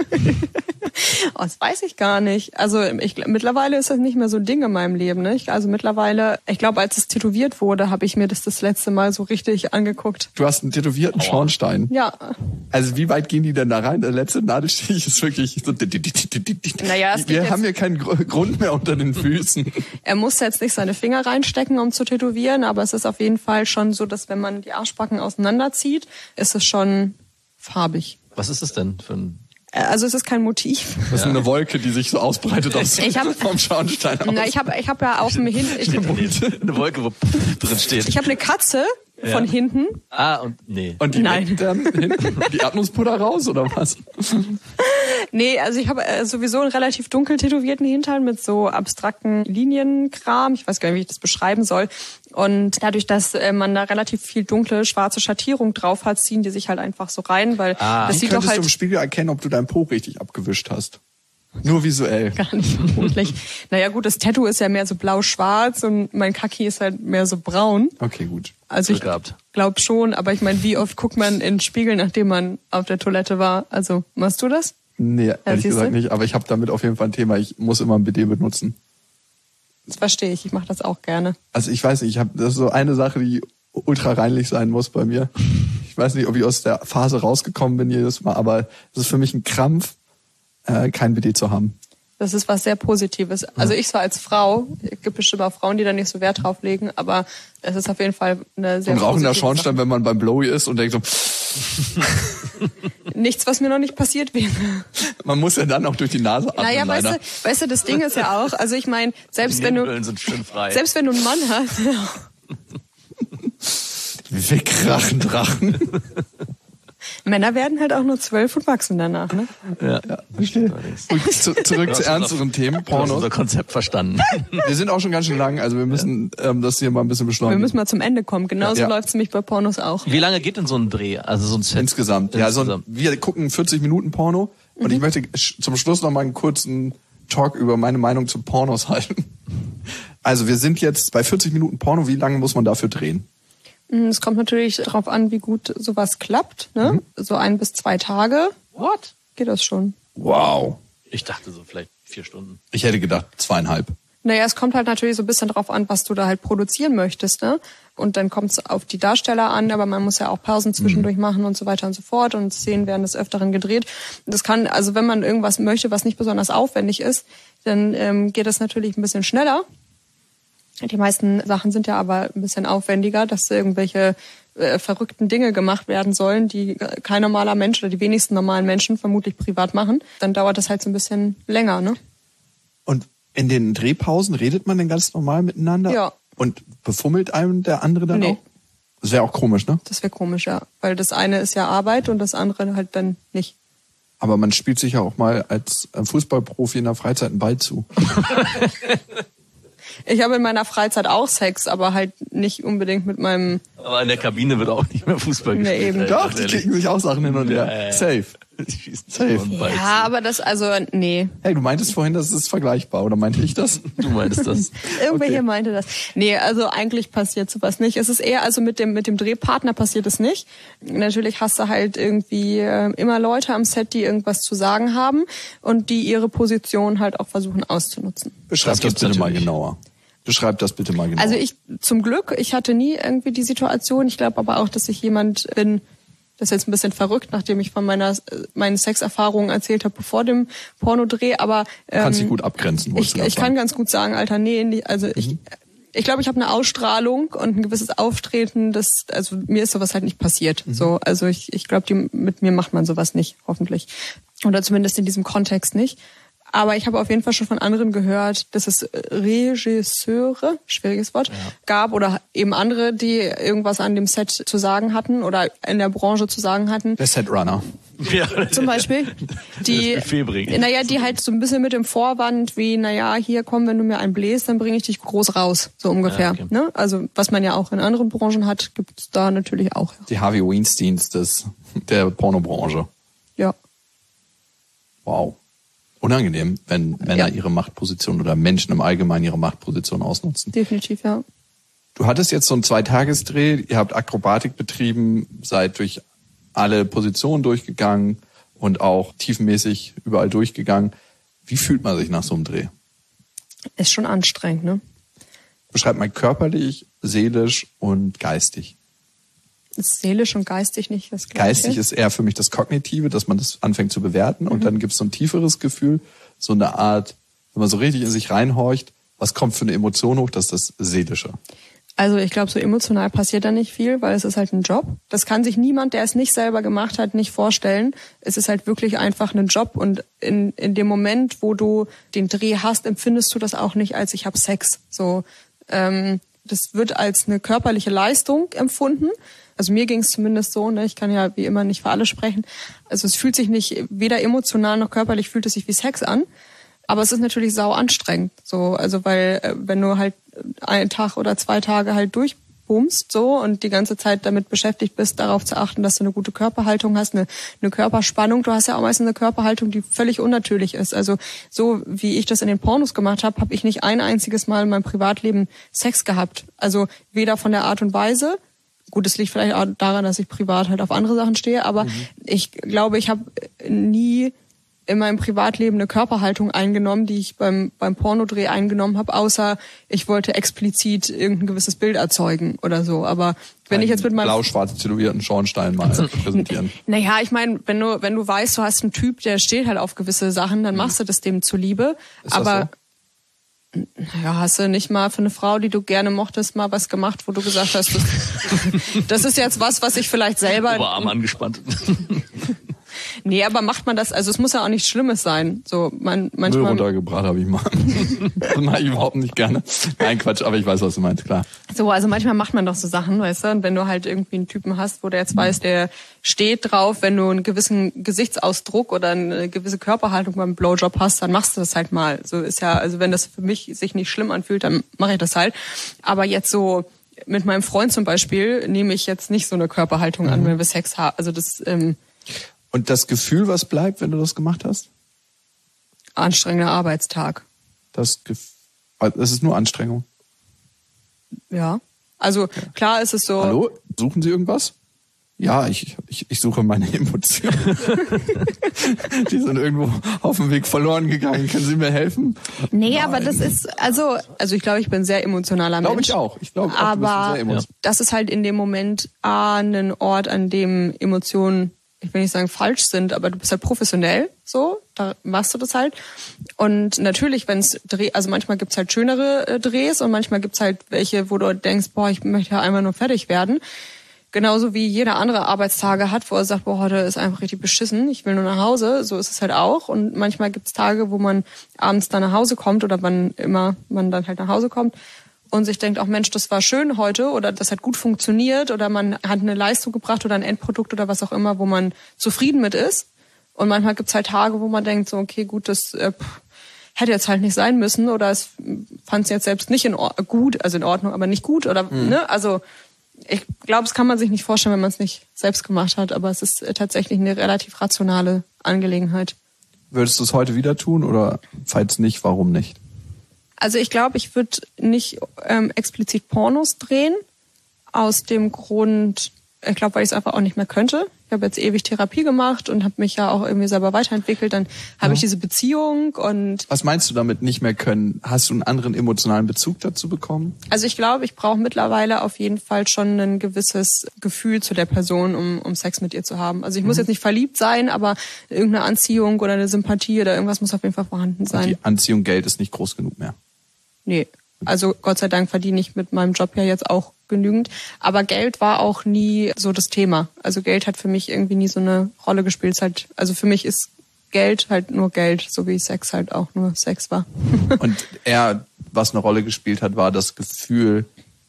Oh, das weiß ich gar nicht. Also mittlerweile ist das nicht mehr so ein Ding in meinem Leben. Nicht? Also mittlerweile, ich glaube, als es tätowiert wurde, habe ich mir das letzte Mal so richtig angeguckt. Du hast einen tätowierten Schornstein? Ja. Also wie weit gehen die denn da rein? Der letzte Nadelstich ist wirklich so... Naja, wir haben hier keinen Grund mehr unter den Füßen. Er muss jetzt nicht seine Finger reinstecken, um zu tätowieren, aber es ist auf jeden Fall schon so, dass wenn man die Arschbacken auseinanderzieht, ist es schon farbig. Was ist es denn für ein... Also es ist kein Motiv. Das ist eine Wolke, die sich so ausbreitet vom Schornstein aus. Na, ich hab ja auf dem eine Wolke, wo drin steht. Ich habe eine Katze von hinten. Und die leckt dann hinten die Atmungspuder raus, oder was? Nee, also ich habe sowieso einen relativ dunkel tätowierten Hintern mit so abstrakten Linienkram. Ich weiß gar nicht, wie ich das beschreiben soll. Und dadurch, dass man da relativ viel dunkle, schwarze Schattierung drauf hat, ziehen die sich halt einfach so rein, weil das sieht doch halt... Könntest du im Spiegel erkennen, ob du deinen Po richtig abgewischt hast? Nur visuell. Gar nicht vermutlich. Naja gut, das Tattoo ist ja mehr so blau-schwarz und mein Kaki ist halt mehr so braun. Okay, gut. Also ich glaube schon, aber ich meine, wie oft guckt man in den Spiegel, nachdem man auf der Toilette war? Also, machst du das? Nee, ehrlich gesagt nicht, aber ich habe damit auf jeden Fall ein Thema. Ich muss immer ein BD benutzen. Das verstehe ich mache das auch gerne. Also ich weiß nicht, das ist so eine Sache, die ultra reinlich sein muss bei mir. Ich weiß nicht, ob ich aus der Phase rausgekommen bin jedes Mal, aber es ist für mich ein Krampf, kein BD zu haben. Das ist was sehr Positives. Also ich zwar als Frau, es gibt bestimmt auch Frauen, die da nicht so Wert drauf legen, aber es ist auf jeden Fall eine sehr und rauchender Schornstein, Sache. Wenn man beim Blowy ist und denkt so... Nichts, was mir noch nicht passiert wäre. Man muss ja dann auch durch die Nase atmen. Naja, weißt du, das Ding ist ja auch, also ich meine, selbst wenn du einen Mann hast... Wir krachen Drachen. Männer werden halt auch nur 12 und wachsen danach, ne? Ja, verstehe. Und zurück zu ernsteren Themen, Pornos. unser Konzept verstanden. Wir sind auch schon ganz schön lang, also wir müssen das hier mal ein bisschen beschleunigen. Wir müssen mal zum Ende kommen, genauso läuft's nämlich bei Pornos auch. Wie lange geht denn so ein Dreh, also so ein Set? Insgesamt. Ja, wir gucken 40 Minuten Porno und ich möchte zum Schluss noch mal einen kurzen Talk über meine Meinung zu Pornos halten. Also wir sind jetzt bei 40 Minuten Porno, wie lange muss man dafür drehen? Es kommt natürlich darauf an, wie gut sowas klappt. Ne? So 1 bis 2 Tage. What? Geht das schon. Wow. Ich dachte so vielleicht 4 Stunden. Ich hätte gedacht 2,5. Naja, es kommt halt natürlich so ein bisschen drauf an, was du da halt produzieren möchtest. Ne? Und dann kommt es auf die Darsteller an, aber man muss ja auch Pausen zwischendurch machen und so weiter und so fort. Und Szenen werden des Öfteren gedreht. Das kann, also wenn man irgendwas möchte, was nicht besonders aufwendig ist, dann geht das natürlich ein bisschen schneller. Die meisten Sachen sind ja aber ein bisschen aufwendiger, dass irgendwelche verrückten Dinge gemacht werden sollen, die kein normaler Mensch oder die wenigsten normalen Menschen vermutlich privat machen. Dann dauert das halt so ein bisschen länger, ne? Und in den Drehpausen redet man denn ganz normal miteinander? Ja. Und befummelt einem der andere dann auch? Das wäre auch komisch, ne? Das wäre komisch, ja. Weil das eine ist ja Arbeit und das andere halt dann nicht. Aber man spielt sich ja auch mal als Fußballprofi in der Freizeit einen Ball zu. Ich habe in meiner Freizeit auch Sex, aber halt nicht unbedingt mit meinem... Aber in der Kabine wird auch nicht mehr Fußball gespielt. Nee, eben. Doch, die kicken sich auch Sachen hin und her. Safe. Safe. Ja, aber das, also, nee. Hey, du meintest vorhin, das ist vergleichbar, oder meinte ich das? Du meintest das. Irgendwer hier meinte das. Nee, also eigentlich passiert sowas nicht. Es ist eher, also mit dem Drehpartner passiert es nicht. Natürlich hast du halt irgendwie immer Leute am Set, die irgendwas zu sagen haben und die ihre Position halt auch versuchen auszunutzen. Beschreib das bitte mal genauer. Beschreib das bitte mal genauer. Also zum Glück, ich hatte nie irgendwie die Situation. Ich glaube aber auch, dass ich jemand bin, das ist jetzt ein bisschen verrückt, nachdem ich von meinen Sexerfahrungen erzählt habe bevor dem Pornodreh, aber kannst dich gut abgrenzen, ich kann ganz gut sagen, Alter, nee, also ich glaube, ich habe eine Ausstrahlung und ein gewisses Auftreten, also mir ist sowas halt nicht passiert. So, also ich glaube, mit mir macht man sowas nicht, hoffentlich. Oder zumindest in diesem Kontext nicht. Aber ich habe auf jeden Fall schon von anderen gehört, dass es Regisseure, schwieriges Wort, gab oder eben andere, die irgendwas an dem Set zu sagen hatten oder in der Branche zu sagen hatten. Der Setrunner. Ja. Zum Beispiel. Die halt so ein bisschen mit dem Vorwand wie, hier komm, wenn du mir einen bläst, dann bringe ich dich groß raus. So ungefähr. Ja, okay. Ne? Also was man ja auch in anderen Branchen hat, gibt es da natürlich auch. Die Harvey Weinsteins der Pornobranche. Ja. Wow. Unangenehm, wenn Männer ihre Machtposition oder Menschen im Allgemeinen ihre Machtposition ausnutzen. Definitiv, ja. Du hattest jetzt so einen 2-Tages-Dreh, ihr habt Akrobatik betrieben, seid durch alle Positionen durchgegangen und auch tiefenmäßig überall durchgegangen. Wie fühlt man sich nach so einem Dreh? Ist schon anstrengend, ne? Beschreib mal körperlich, seelisch und geistig. Ist seelisch und geistig nicht das Gleiche? Geistig ist eher für mich das Kognitive, dass man das anfängt zu bewerten und dann gibt es so ein tieferes Gefühl, so eine Art, wenn man so richtig in sich reinhorcht, was kommt für eine Emotion hoch, das ist das Seelische. Also ich glaube, so emotional passiert da nicht viel, weil es ist halt ein Job. Das kann sich niemand, der es nicht selber gemacht hat, nicht vorstellen. Es ist halt wirklich einfach ein Job und in dem Moment, wo du den Dreh hast, empfindest du das auch nicht als ich habe Sex. So, das wird als eine körperliche Leistung empfunden. Also mir ging es zumindest so, ne? Ich kann ja wie immer nicht für alle sprechen. Also es fühlt sich nicht weder emotional noch körperlich fühlt es sich wie Sex an. Aber es ist natürlich sau anstrengend, so, also weil wenn du halt einen Tag oder 2 Tage halt durchbummst so und die ganze Zeit damit beschäftigt bist, darauf zu achten, dass du eine gute Körperhaltung hast, eine Körperspannung. Du hast ja auch meistens eine Körperhaltung, die völlig unnatürlich ist. Also so wie ich das in den Pornos gemacht habe, habe ich nicht ein einziges Mal in meinem Privatleben Sex gehabt. Also weder von der Art und Weise. Gut, es liegt vielleicht auch daran, dass ich privat halt auf andere Sachen stehe, aber ich glaube, ich habe nie in meinem Privatleben eine Körperhaltung eingenommen, die ich beim Pornodreh eingenommen habe, außer ich wollte explizit irgendein gewisses Bild erzeugen oder so. Aber wenn ich jetzt mit meinem blau-schwarz zellulierten Schornstein mal präsentieren. Naja, ich meine, wenn du weißt, du hast einen Typ, der steht halt auf gewisse Sachen, dann machst du das dem zuliebe. Ist aber das so? Ja, hast du nicht mal für eine Frau, die du gerne mochtest, mal was gemacht, wo du gesagt hast, das ist jetzt was ich vielleicht selber... Oberarm angespannt. Nee, aber macht man das, also es muss ja auch nichts Schlimmes sein. So manchmal Müll runtergebracht habe ich mal. Das mache ich überhaupt nicht gerne. Nein, Quatsch, aber ich weiß, was du meinst, klar. So, also manchmal macht man doch so Sachen, weißt du, und wenn du halt irgendwie einen Typen hast, wo der jetzt weiß, der steht drauf, wenn du einen gewissen Gesichtsausdruck oder eine gewisse Körperhaltung beim Blowjob hast, dann machst du das halt mal. So ist ja, also wenn das für mich sich nicht schlimm anfühlt, dann mache ich das halt. Aber jetzt so mit meinem Freund zum Beispiel nehme ich jetzt nicht so eine Körperhaltung an, wenn wir Sex haben. Also das Und das Gefühl, was bleibt, wenn du das gemacht hast? anstrengender Arbeitstag. Das ist nur Anstrengung. Ja. Also klar ist es so. Hallo? Suchen Sie irgendwas? Ja, ich suche meine Emotionen. Die sind irgendwo auf dem Weg verloren gegangen. Können Sie mir helfen? Nee, aber das ist, also ich glaube, ich bin ein sehr emotionaler Mensch. Glaube ich auch. Ich glaube auch, aber du bist sehr emotional. das ist halt in dem Moment ein Ort, an dem Emotionen, ich will nicht sagen falsch sind, aber du bist halt professionell, so, da machst du das halt. Und natürlich, also manchmal gibt's halt schönere Drehs und manchmal gibt's halt welche, wo du denkst, boah, ich möchte ja einmal nur fertig werden. Genauso wie jeder andere Arbeitstage hat, wo er sagt, boah, heute ist einfach richtig beschissen, ich will nur nach Hause. So ist es halt auch. Und manchmal gibt's Tage, wo man abends dann nach Hause kommt oder wann immer man dann halt nach Hause kommt und sich denkt, auch Mensch, das war schön heute oder das hat gut funktioniert oder man hat eine Leistung gebracht oder ein Endprodukt oder was auch immer, wo man zufrieden mit ist. Und manchmal gibt's halt Tage, wo man denkt, so okay, gut, das hätte jetzt halt nicht sein müssen oder es fand es jetzt selbst nicht gut, also in Ordnung, aber nicht gut oder ne, also ich glaube, das kann man sich nicht vorstellen, wenn man es nicht selbst gemacht hat, aber es ist tatsächlich eine relativ rationale Angelegenheit. Würdest du es heute wieder tun oder falls nicht, warum nicht? Also ich glaube, ich würde nicht explizit Pornos drehen, aus dem Grund, ich glaube, weil ich es einfach auch nicht mehr könnte. Ich habe jetzt ewig Therapie gemacht und habe mich ja auch irgendwie selber weiterentwickelt. Dann habe ich diese Beziehung und... Was meinst du damit nicht mehr können? Hast du einen anderen emotionalen Bezug dazu bekommen? Also ich glaube, ich brauche mittlerweile auf jeden Fall schon ein gewisses Gefühl zu der Person, um Sex mit ihr zu haben. Also ich muss jetzt nicht verliebt sein, aber irgendeine Anziehung oder eine Sympathie oder irgendwas muss auf jeden Fall vorhanden sein. Und die Anziehung, Geld ist nicht groß genug mehr? Nee. Also Gott sei Dank verdiene ich mit meinem Job ja jetzt auch genügend. Aber Geld war auch nie so das Thema. Also Geld hat für mich irgendwie nie so eine Rolle gespielt. Also für mich ist Geld halt nur Geld, so wie Sex halt auch nur Sex war. Und was eine Rolle gespielt hat, war das Gefühl,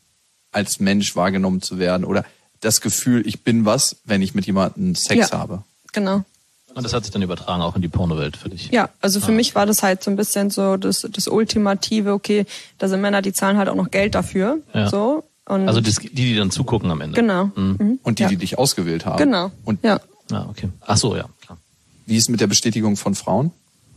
als Mensch wahrgenommen zu werden. Oder das Gefühl, ich bin was, wenn ich mit jemandem Sex habe. Genau. Und das hat sich dann übertragen auch in die Pornowelt für dich? Ja, also für mich war das halt so ein bisschen so das Ultimative, okay, da sind Männer, die zahlen halt auch noch Geld dafür. Ja. So. Und also die dann zugucken am Ende? Genau. Mhm. Und die dich ausgewählt haben? Genau, und ja. Ah, okay. Ach so, ja, klar. Wie ist es mit der Bestätigung von Frauen?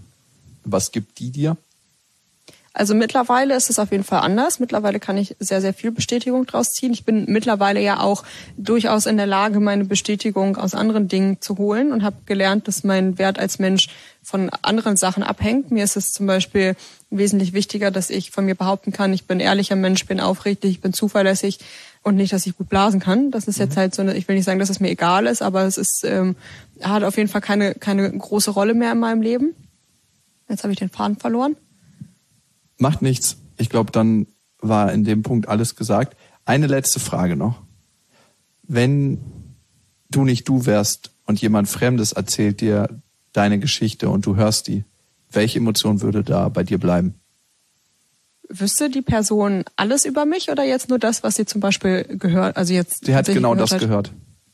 Was gibt die dir? Also mittlerweile ist es auf jeden Fall anders. Mittlerweile kann ich sehr, sehr viel Bestätigung draus ziehen. Ich bin mittlerweile ja auch durchaus in der Lage, meine Bestätigung aus anderen Dingen zu holen und habe gelernt, dass mein Wert als Mensch von anderen Sachen abhängt. Mir ist es zum Beispiel wesentlich wichtiger, dass ich von mir behaupten kann, ich bin ein ehrlicher Mensch, bin aufrichtig, ich bin zuverlässig und nicht, dass ich gut blasen kann. Das ist jetzt halt so ich will nicht sagen, dass es mir egal ist, aber es ist hat auf jeden Fall keine große Rolle mehr in meinem Leben. Jetzt habe ich den Faden verloren. Macht nichts. Ich glaube, dann war in dem Punkt alles gesagt. Eine letzte Frage noch. Wenn du nicht du wärst und jemand Fremdes erzählt dir deine Geschichte und du hörst die, welche Emotion würde da bei dir bleiben? Wüsste die Person alles über mich oder jetzt nur das, was sie zum Beispiel gehört? Also jetzt. Sie hat genau das gehört.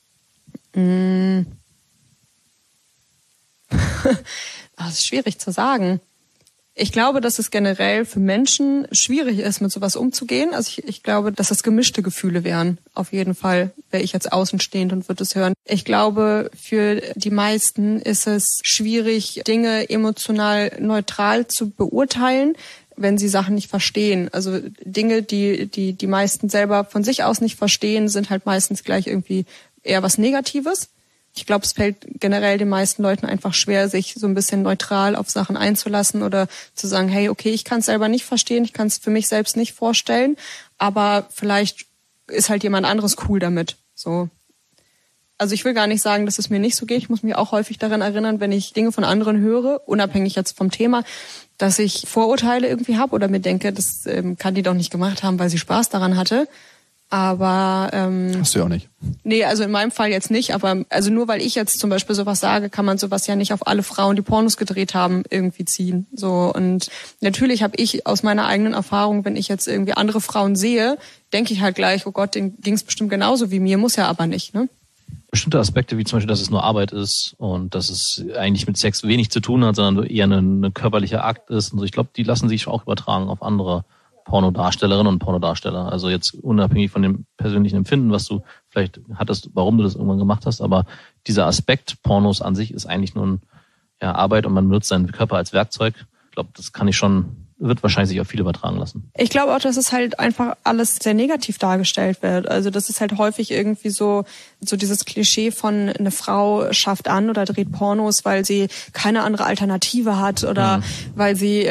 Das ist schwierig zu sagen. Ich glaube, dass es generell für Menschen schwierig ist, mit sowas umzugehen. Also ich glaube, dass das gemischte Gefühle wären. Auf jeden Fall wäre ich jetzt außenstehend und würde es hören. Ich glaube, für die meisten ist es schwierig, Dinge emotional neutral zu beurteilen, wenn sie Sachen nicht verstehen. Also Dinge, die meisten selber von sich aus nicht verstehen, sind halt meistens gleich irgendwie eher was Negatives. Ich glaube, es fällt generell den meisten Leuten einfach schwer, sich so ein bisschen neutral auf Sachen einzulassen oder zu sagen, hey, okay, ich kann es selber nicht verstehen, ich kann es für mich selbst nicht vorstellen, aber vielleicht ist halt jemand anderes cool damit. So. Also ich will gar nicht sagen, dass es mir nicht so geht. Ich muss mich auch häufig daran erinnern, wenn ich Dinge von anderen höre, unabhängig jetzt vom Thema, dass ich Vorurteile irgendwie habe oder mir denke, das kann die doch nicht gemacht haben, weil sie Spaß daran hatte. Aber hast du ja auch nicht. Nee, also in meinem Fall jetzt nicht, aber also nur weil ich jetzt zum Beispiel sowas sage, kann man sowas ja nicht auf alle Frauen, die Pornos gedreht haben, irgendwie ziehen. So, und natürlich habe ich aus meiner eigenen Erfahrung, wenn ich jetzt irgendwie andere Frauen sehe, denke ich halt gleich, oh Gott, denen ging's bestimmt genauso wie mir, muss ja aber nicht, ne? Bestimmte Aspekte, wie zum Beispiel, dass es nur Arbeit ist und dass es eigentlich mit Sex wenig zu tun hat, sondern eher ein körperlicher Akt ist. Und so. Ich glaube, die lassen sich auch übertragen auf andere Pornodarstellerinnen und Pornodarsteller. Also jetzt unabhängig von dem persönlichen Empfinden, was du vielleicht hattest, warum du das irgendwann gemacht hast, aber dieser Aspekt Pornos an sich ist eigentlich nur Arbeit und man benutzt seinen Körper als Werkzeug. Ich glaube, das wird wahrscheinlich sich auf viele übertragen lassen. Ich glaube auch, dass es halt einfach alles sehr negativ dargestellt wird. Also das ist halt häufig irgendwie so dieses Klischee von eine Frau schafft an oder dreht Pornos, weil sie keine andere Alternative hat oder weil sie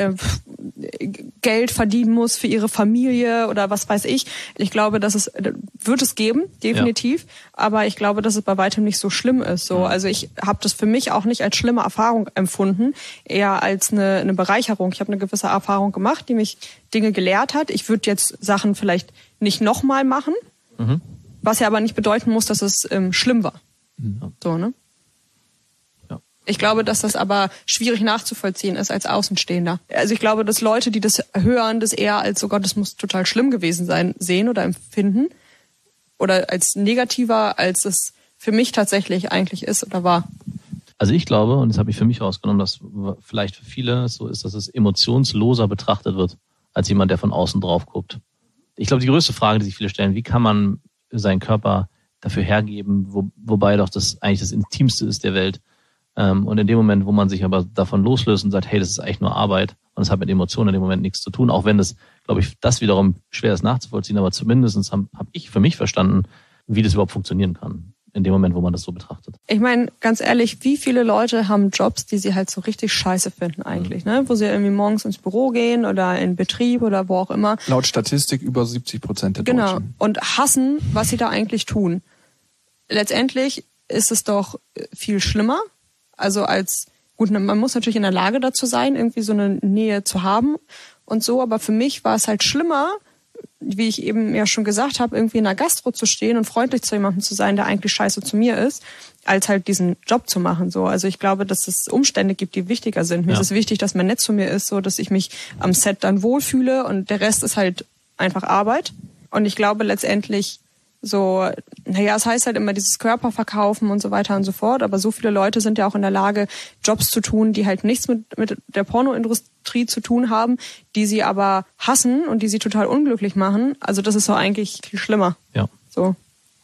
Geld verdienen muss für ihre Familie oder was weiß ich. Ich glaube, wird es geben, definitiv. Ja. Aber ich glaube, dass es bei weitem nicht so schlimm ist. So, also ich habe das für mich auch nicht als schlimme Erfahrung empfunden, eher als eine Bereicherung. Ich habe eine gewisse Erfahrung gemacht, die mich Dinge gelehrt hat. Ich würde jetzt Sachen vielleicht nicht nochmal machen, was ja aber nicht bedeuten muss, dass es schlimm war. So, ne? Ich glaube, dass das aber schwierig nachzuvollziehen ist als Außenstehender. Also ich glaube, dass Leute, die das hören, das eher als, oh Gott, das muss total schlimm gewesen sein, sehen oder empfinden. Oder als negativer, als es für mich tatsächlich eigentlich ist oder war. Also ich glaube, und das habe ich für mich rausgenommen, dass vielleicht für viele so ist, dass es emotionsloser betrachtet wird, als jemand, der von außen drauf guckt. Ich glaube, die größte Frage, die sich viele stellen, wie kann man seinen Körper dafür hergeben, wobei doch das eigentlich das Intimste ist der Welt. Und in dem Moment, wo man sich aber davon loslöst und sagt, hey, das ist eigentlich nur Arbeit und es hat mit Emotionen in dem Moment nichts zu tun, auch wenn das, glaube ich, das wiederum schwer ist nachzuvollziehen, aber zumindest habe ich für mich verstanden, wie das überhaupt funktionieren kann, in dem Moment, wo man das so betrachtet. Ich meine, ganz ehrlich, wie viele Leute haben Jobs, die sie halt so richtig scheiße finden eigentlich, ne? Wo sie irgendwie morgens ins Büro gehen oder in Betrieb oder wo auch immer. Laut Statistik über 70% der Deutschen. Genau, und hassen, was sie da eigentlich tun. Letztendlich ist es doch viel schlimmer. Also man muss natürlich in der Lage dazu sein, irgendwie so eine Nähe zu haben und so, aber für mich war es halt schlimmer, wie ich eben ja schon gesagt habe, irgendwie in der Gastro zu stehen und freundlich zu jemandem zu sein, der eigentlich scheiße zu mir ist, als halt diesen Job zu machen, so. Also ich glaube, dass es Umstände gibt, die wichtiger sind. Mir ist es wichtig, dass man nett zu mir ist, so, dass ich mich am Set dann wohlfühle und der Rest ist halt einfach Arbeit. Und ich glaube letztendlich so, es heißt halt immer dieses Körperverkaufen und so weiter und so fort, aber so viele Leute sind ja auch in der Lage, Jobs zu tun, die halt nichts mit der Pornoindustrie zu tun haben, die sie aber hassen und die sie total unglücklich machen. Also das ist doch eigentlich viel schlimmer. Ja. So.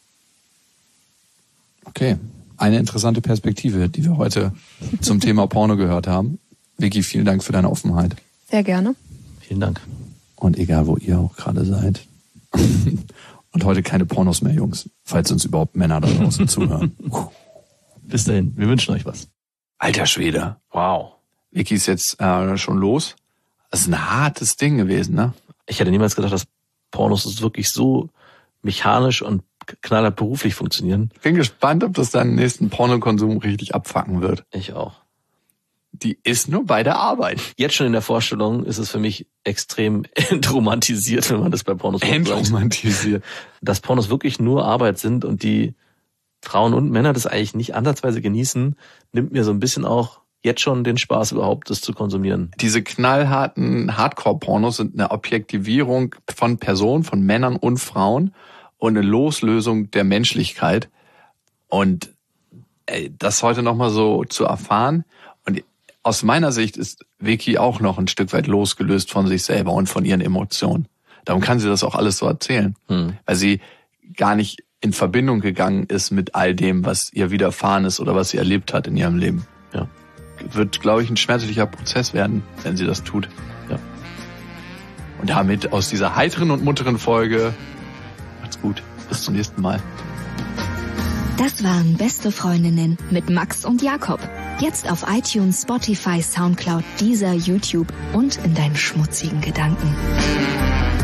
Okay. Eine interessante Perspektive, die wir heute zum Thema Porno gehört haben. Vicky, vielen Dank für deine Offenheit. Sehr gerne. Vielen Dank. Und egal, wo ihr auch gerade seid. Und heute keine Pornos mehr, Jungs, falls uns überhaupt Männer da draußen zuhören. Bis dahin, wir wünschen euch was. Alter Schwede, wow. Vicky ist jetzt schon los. Das ist ein hartes Ding gewesen, ne? Ich hätte niemals gedacht, dass Pornos wirklich so mechanisch und knallhart beruflich funktionieren. Ich bin gespannt, ob das deinen nächsten Pornokonsum richtig abfacken wird. Ich auch. die ist nur bei der Arbeit. Jetzt schon in der Vorstellung ist es für mich extrem entromantisiert, wenn man das bei Pornos sagt. Entromantisiert. Dass Pornos wirklich nur Arbeit sind und die Frauen und Männer das eigentlich nicht ansatzweise genießen, nimmt mir so ein bisschen auch jetzt schon den Spaß überhaupt, das zu konsumieren. Diese knallharten Hardcore-Pornos sind eine Objektivierung von Personen, von Männern und Frauen und eine Loslösung der Menschlichkeit. Und das heute nochmal so zu erfahren. Und aus meiner Sicht ist Vicky auch noch ein Stück weit losgelöst von sich selber und von ihren Emotionen. Darum kann sie das auch alles so erzählen. Weil sie gar nicht in Verbindung gegangen ist mit all dem, was ihr widerfahren ist oder was sie erlebt hat in ihrem Leben. Ja. Wird, glaube ich, ein schmerzlicher Prozess werden, wenn sie das tut. Ja. Und damit aus dieser heiteren und munteren Folge, macht's gut. Bis zum nächsten Mal. Das waren Beste Freundinnen mit Max und Jakob. Jetzt auf iTunes, Spotify, Soundcloud, Deezer, YouTube und in deinen schmutzigen Gedanken.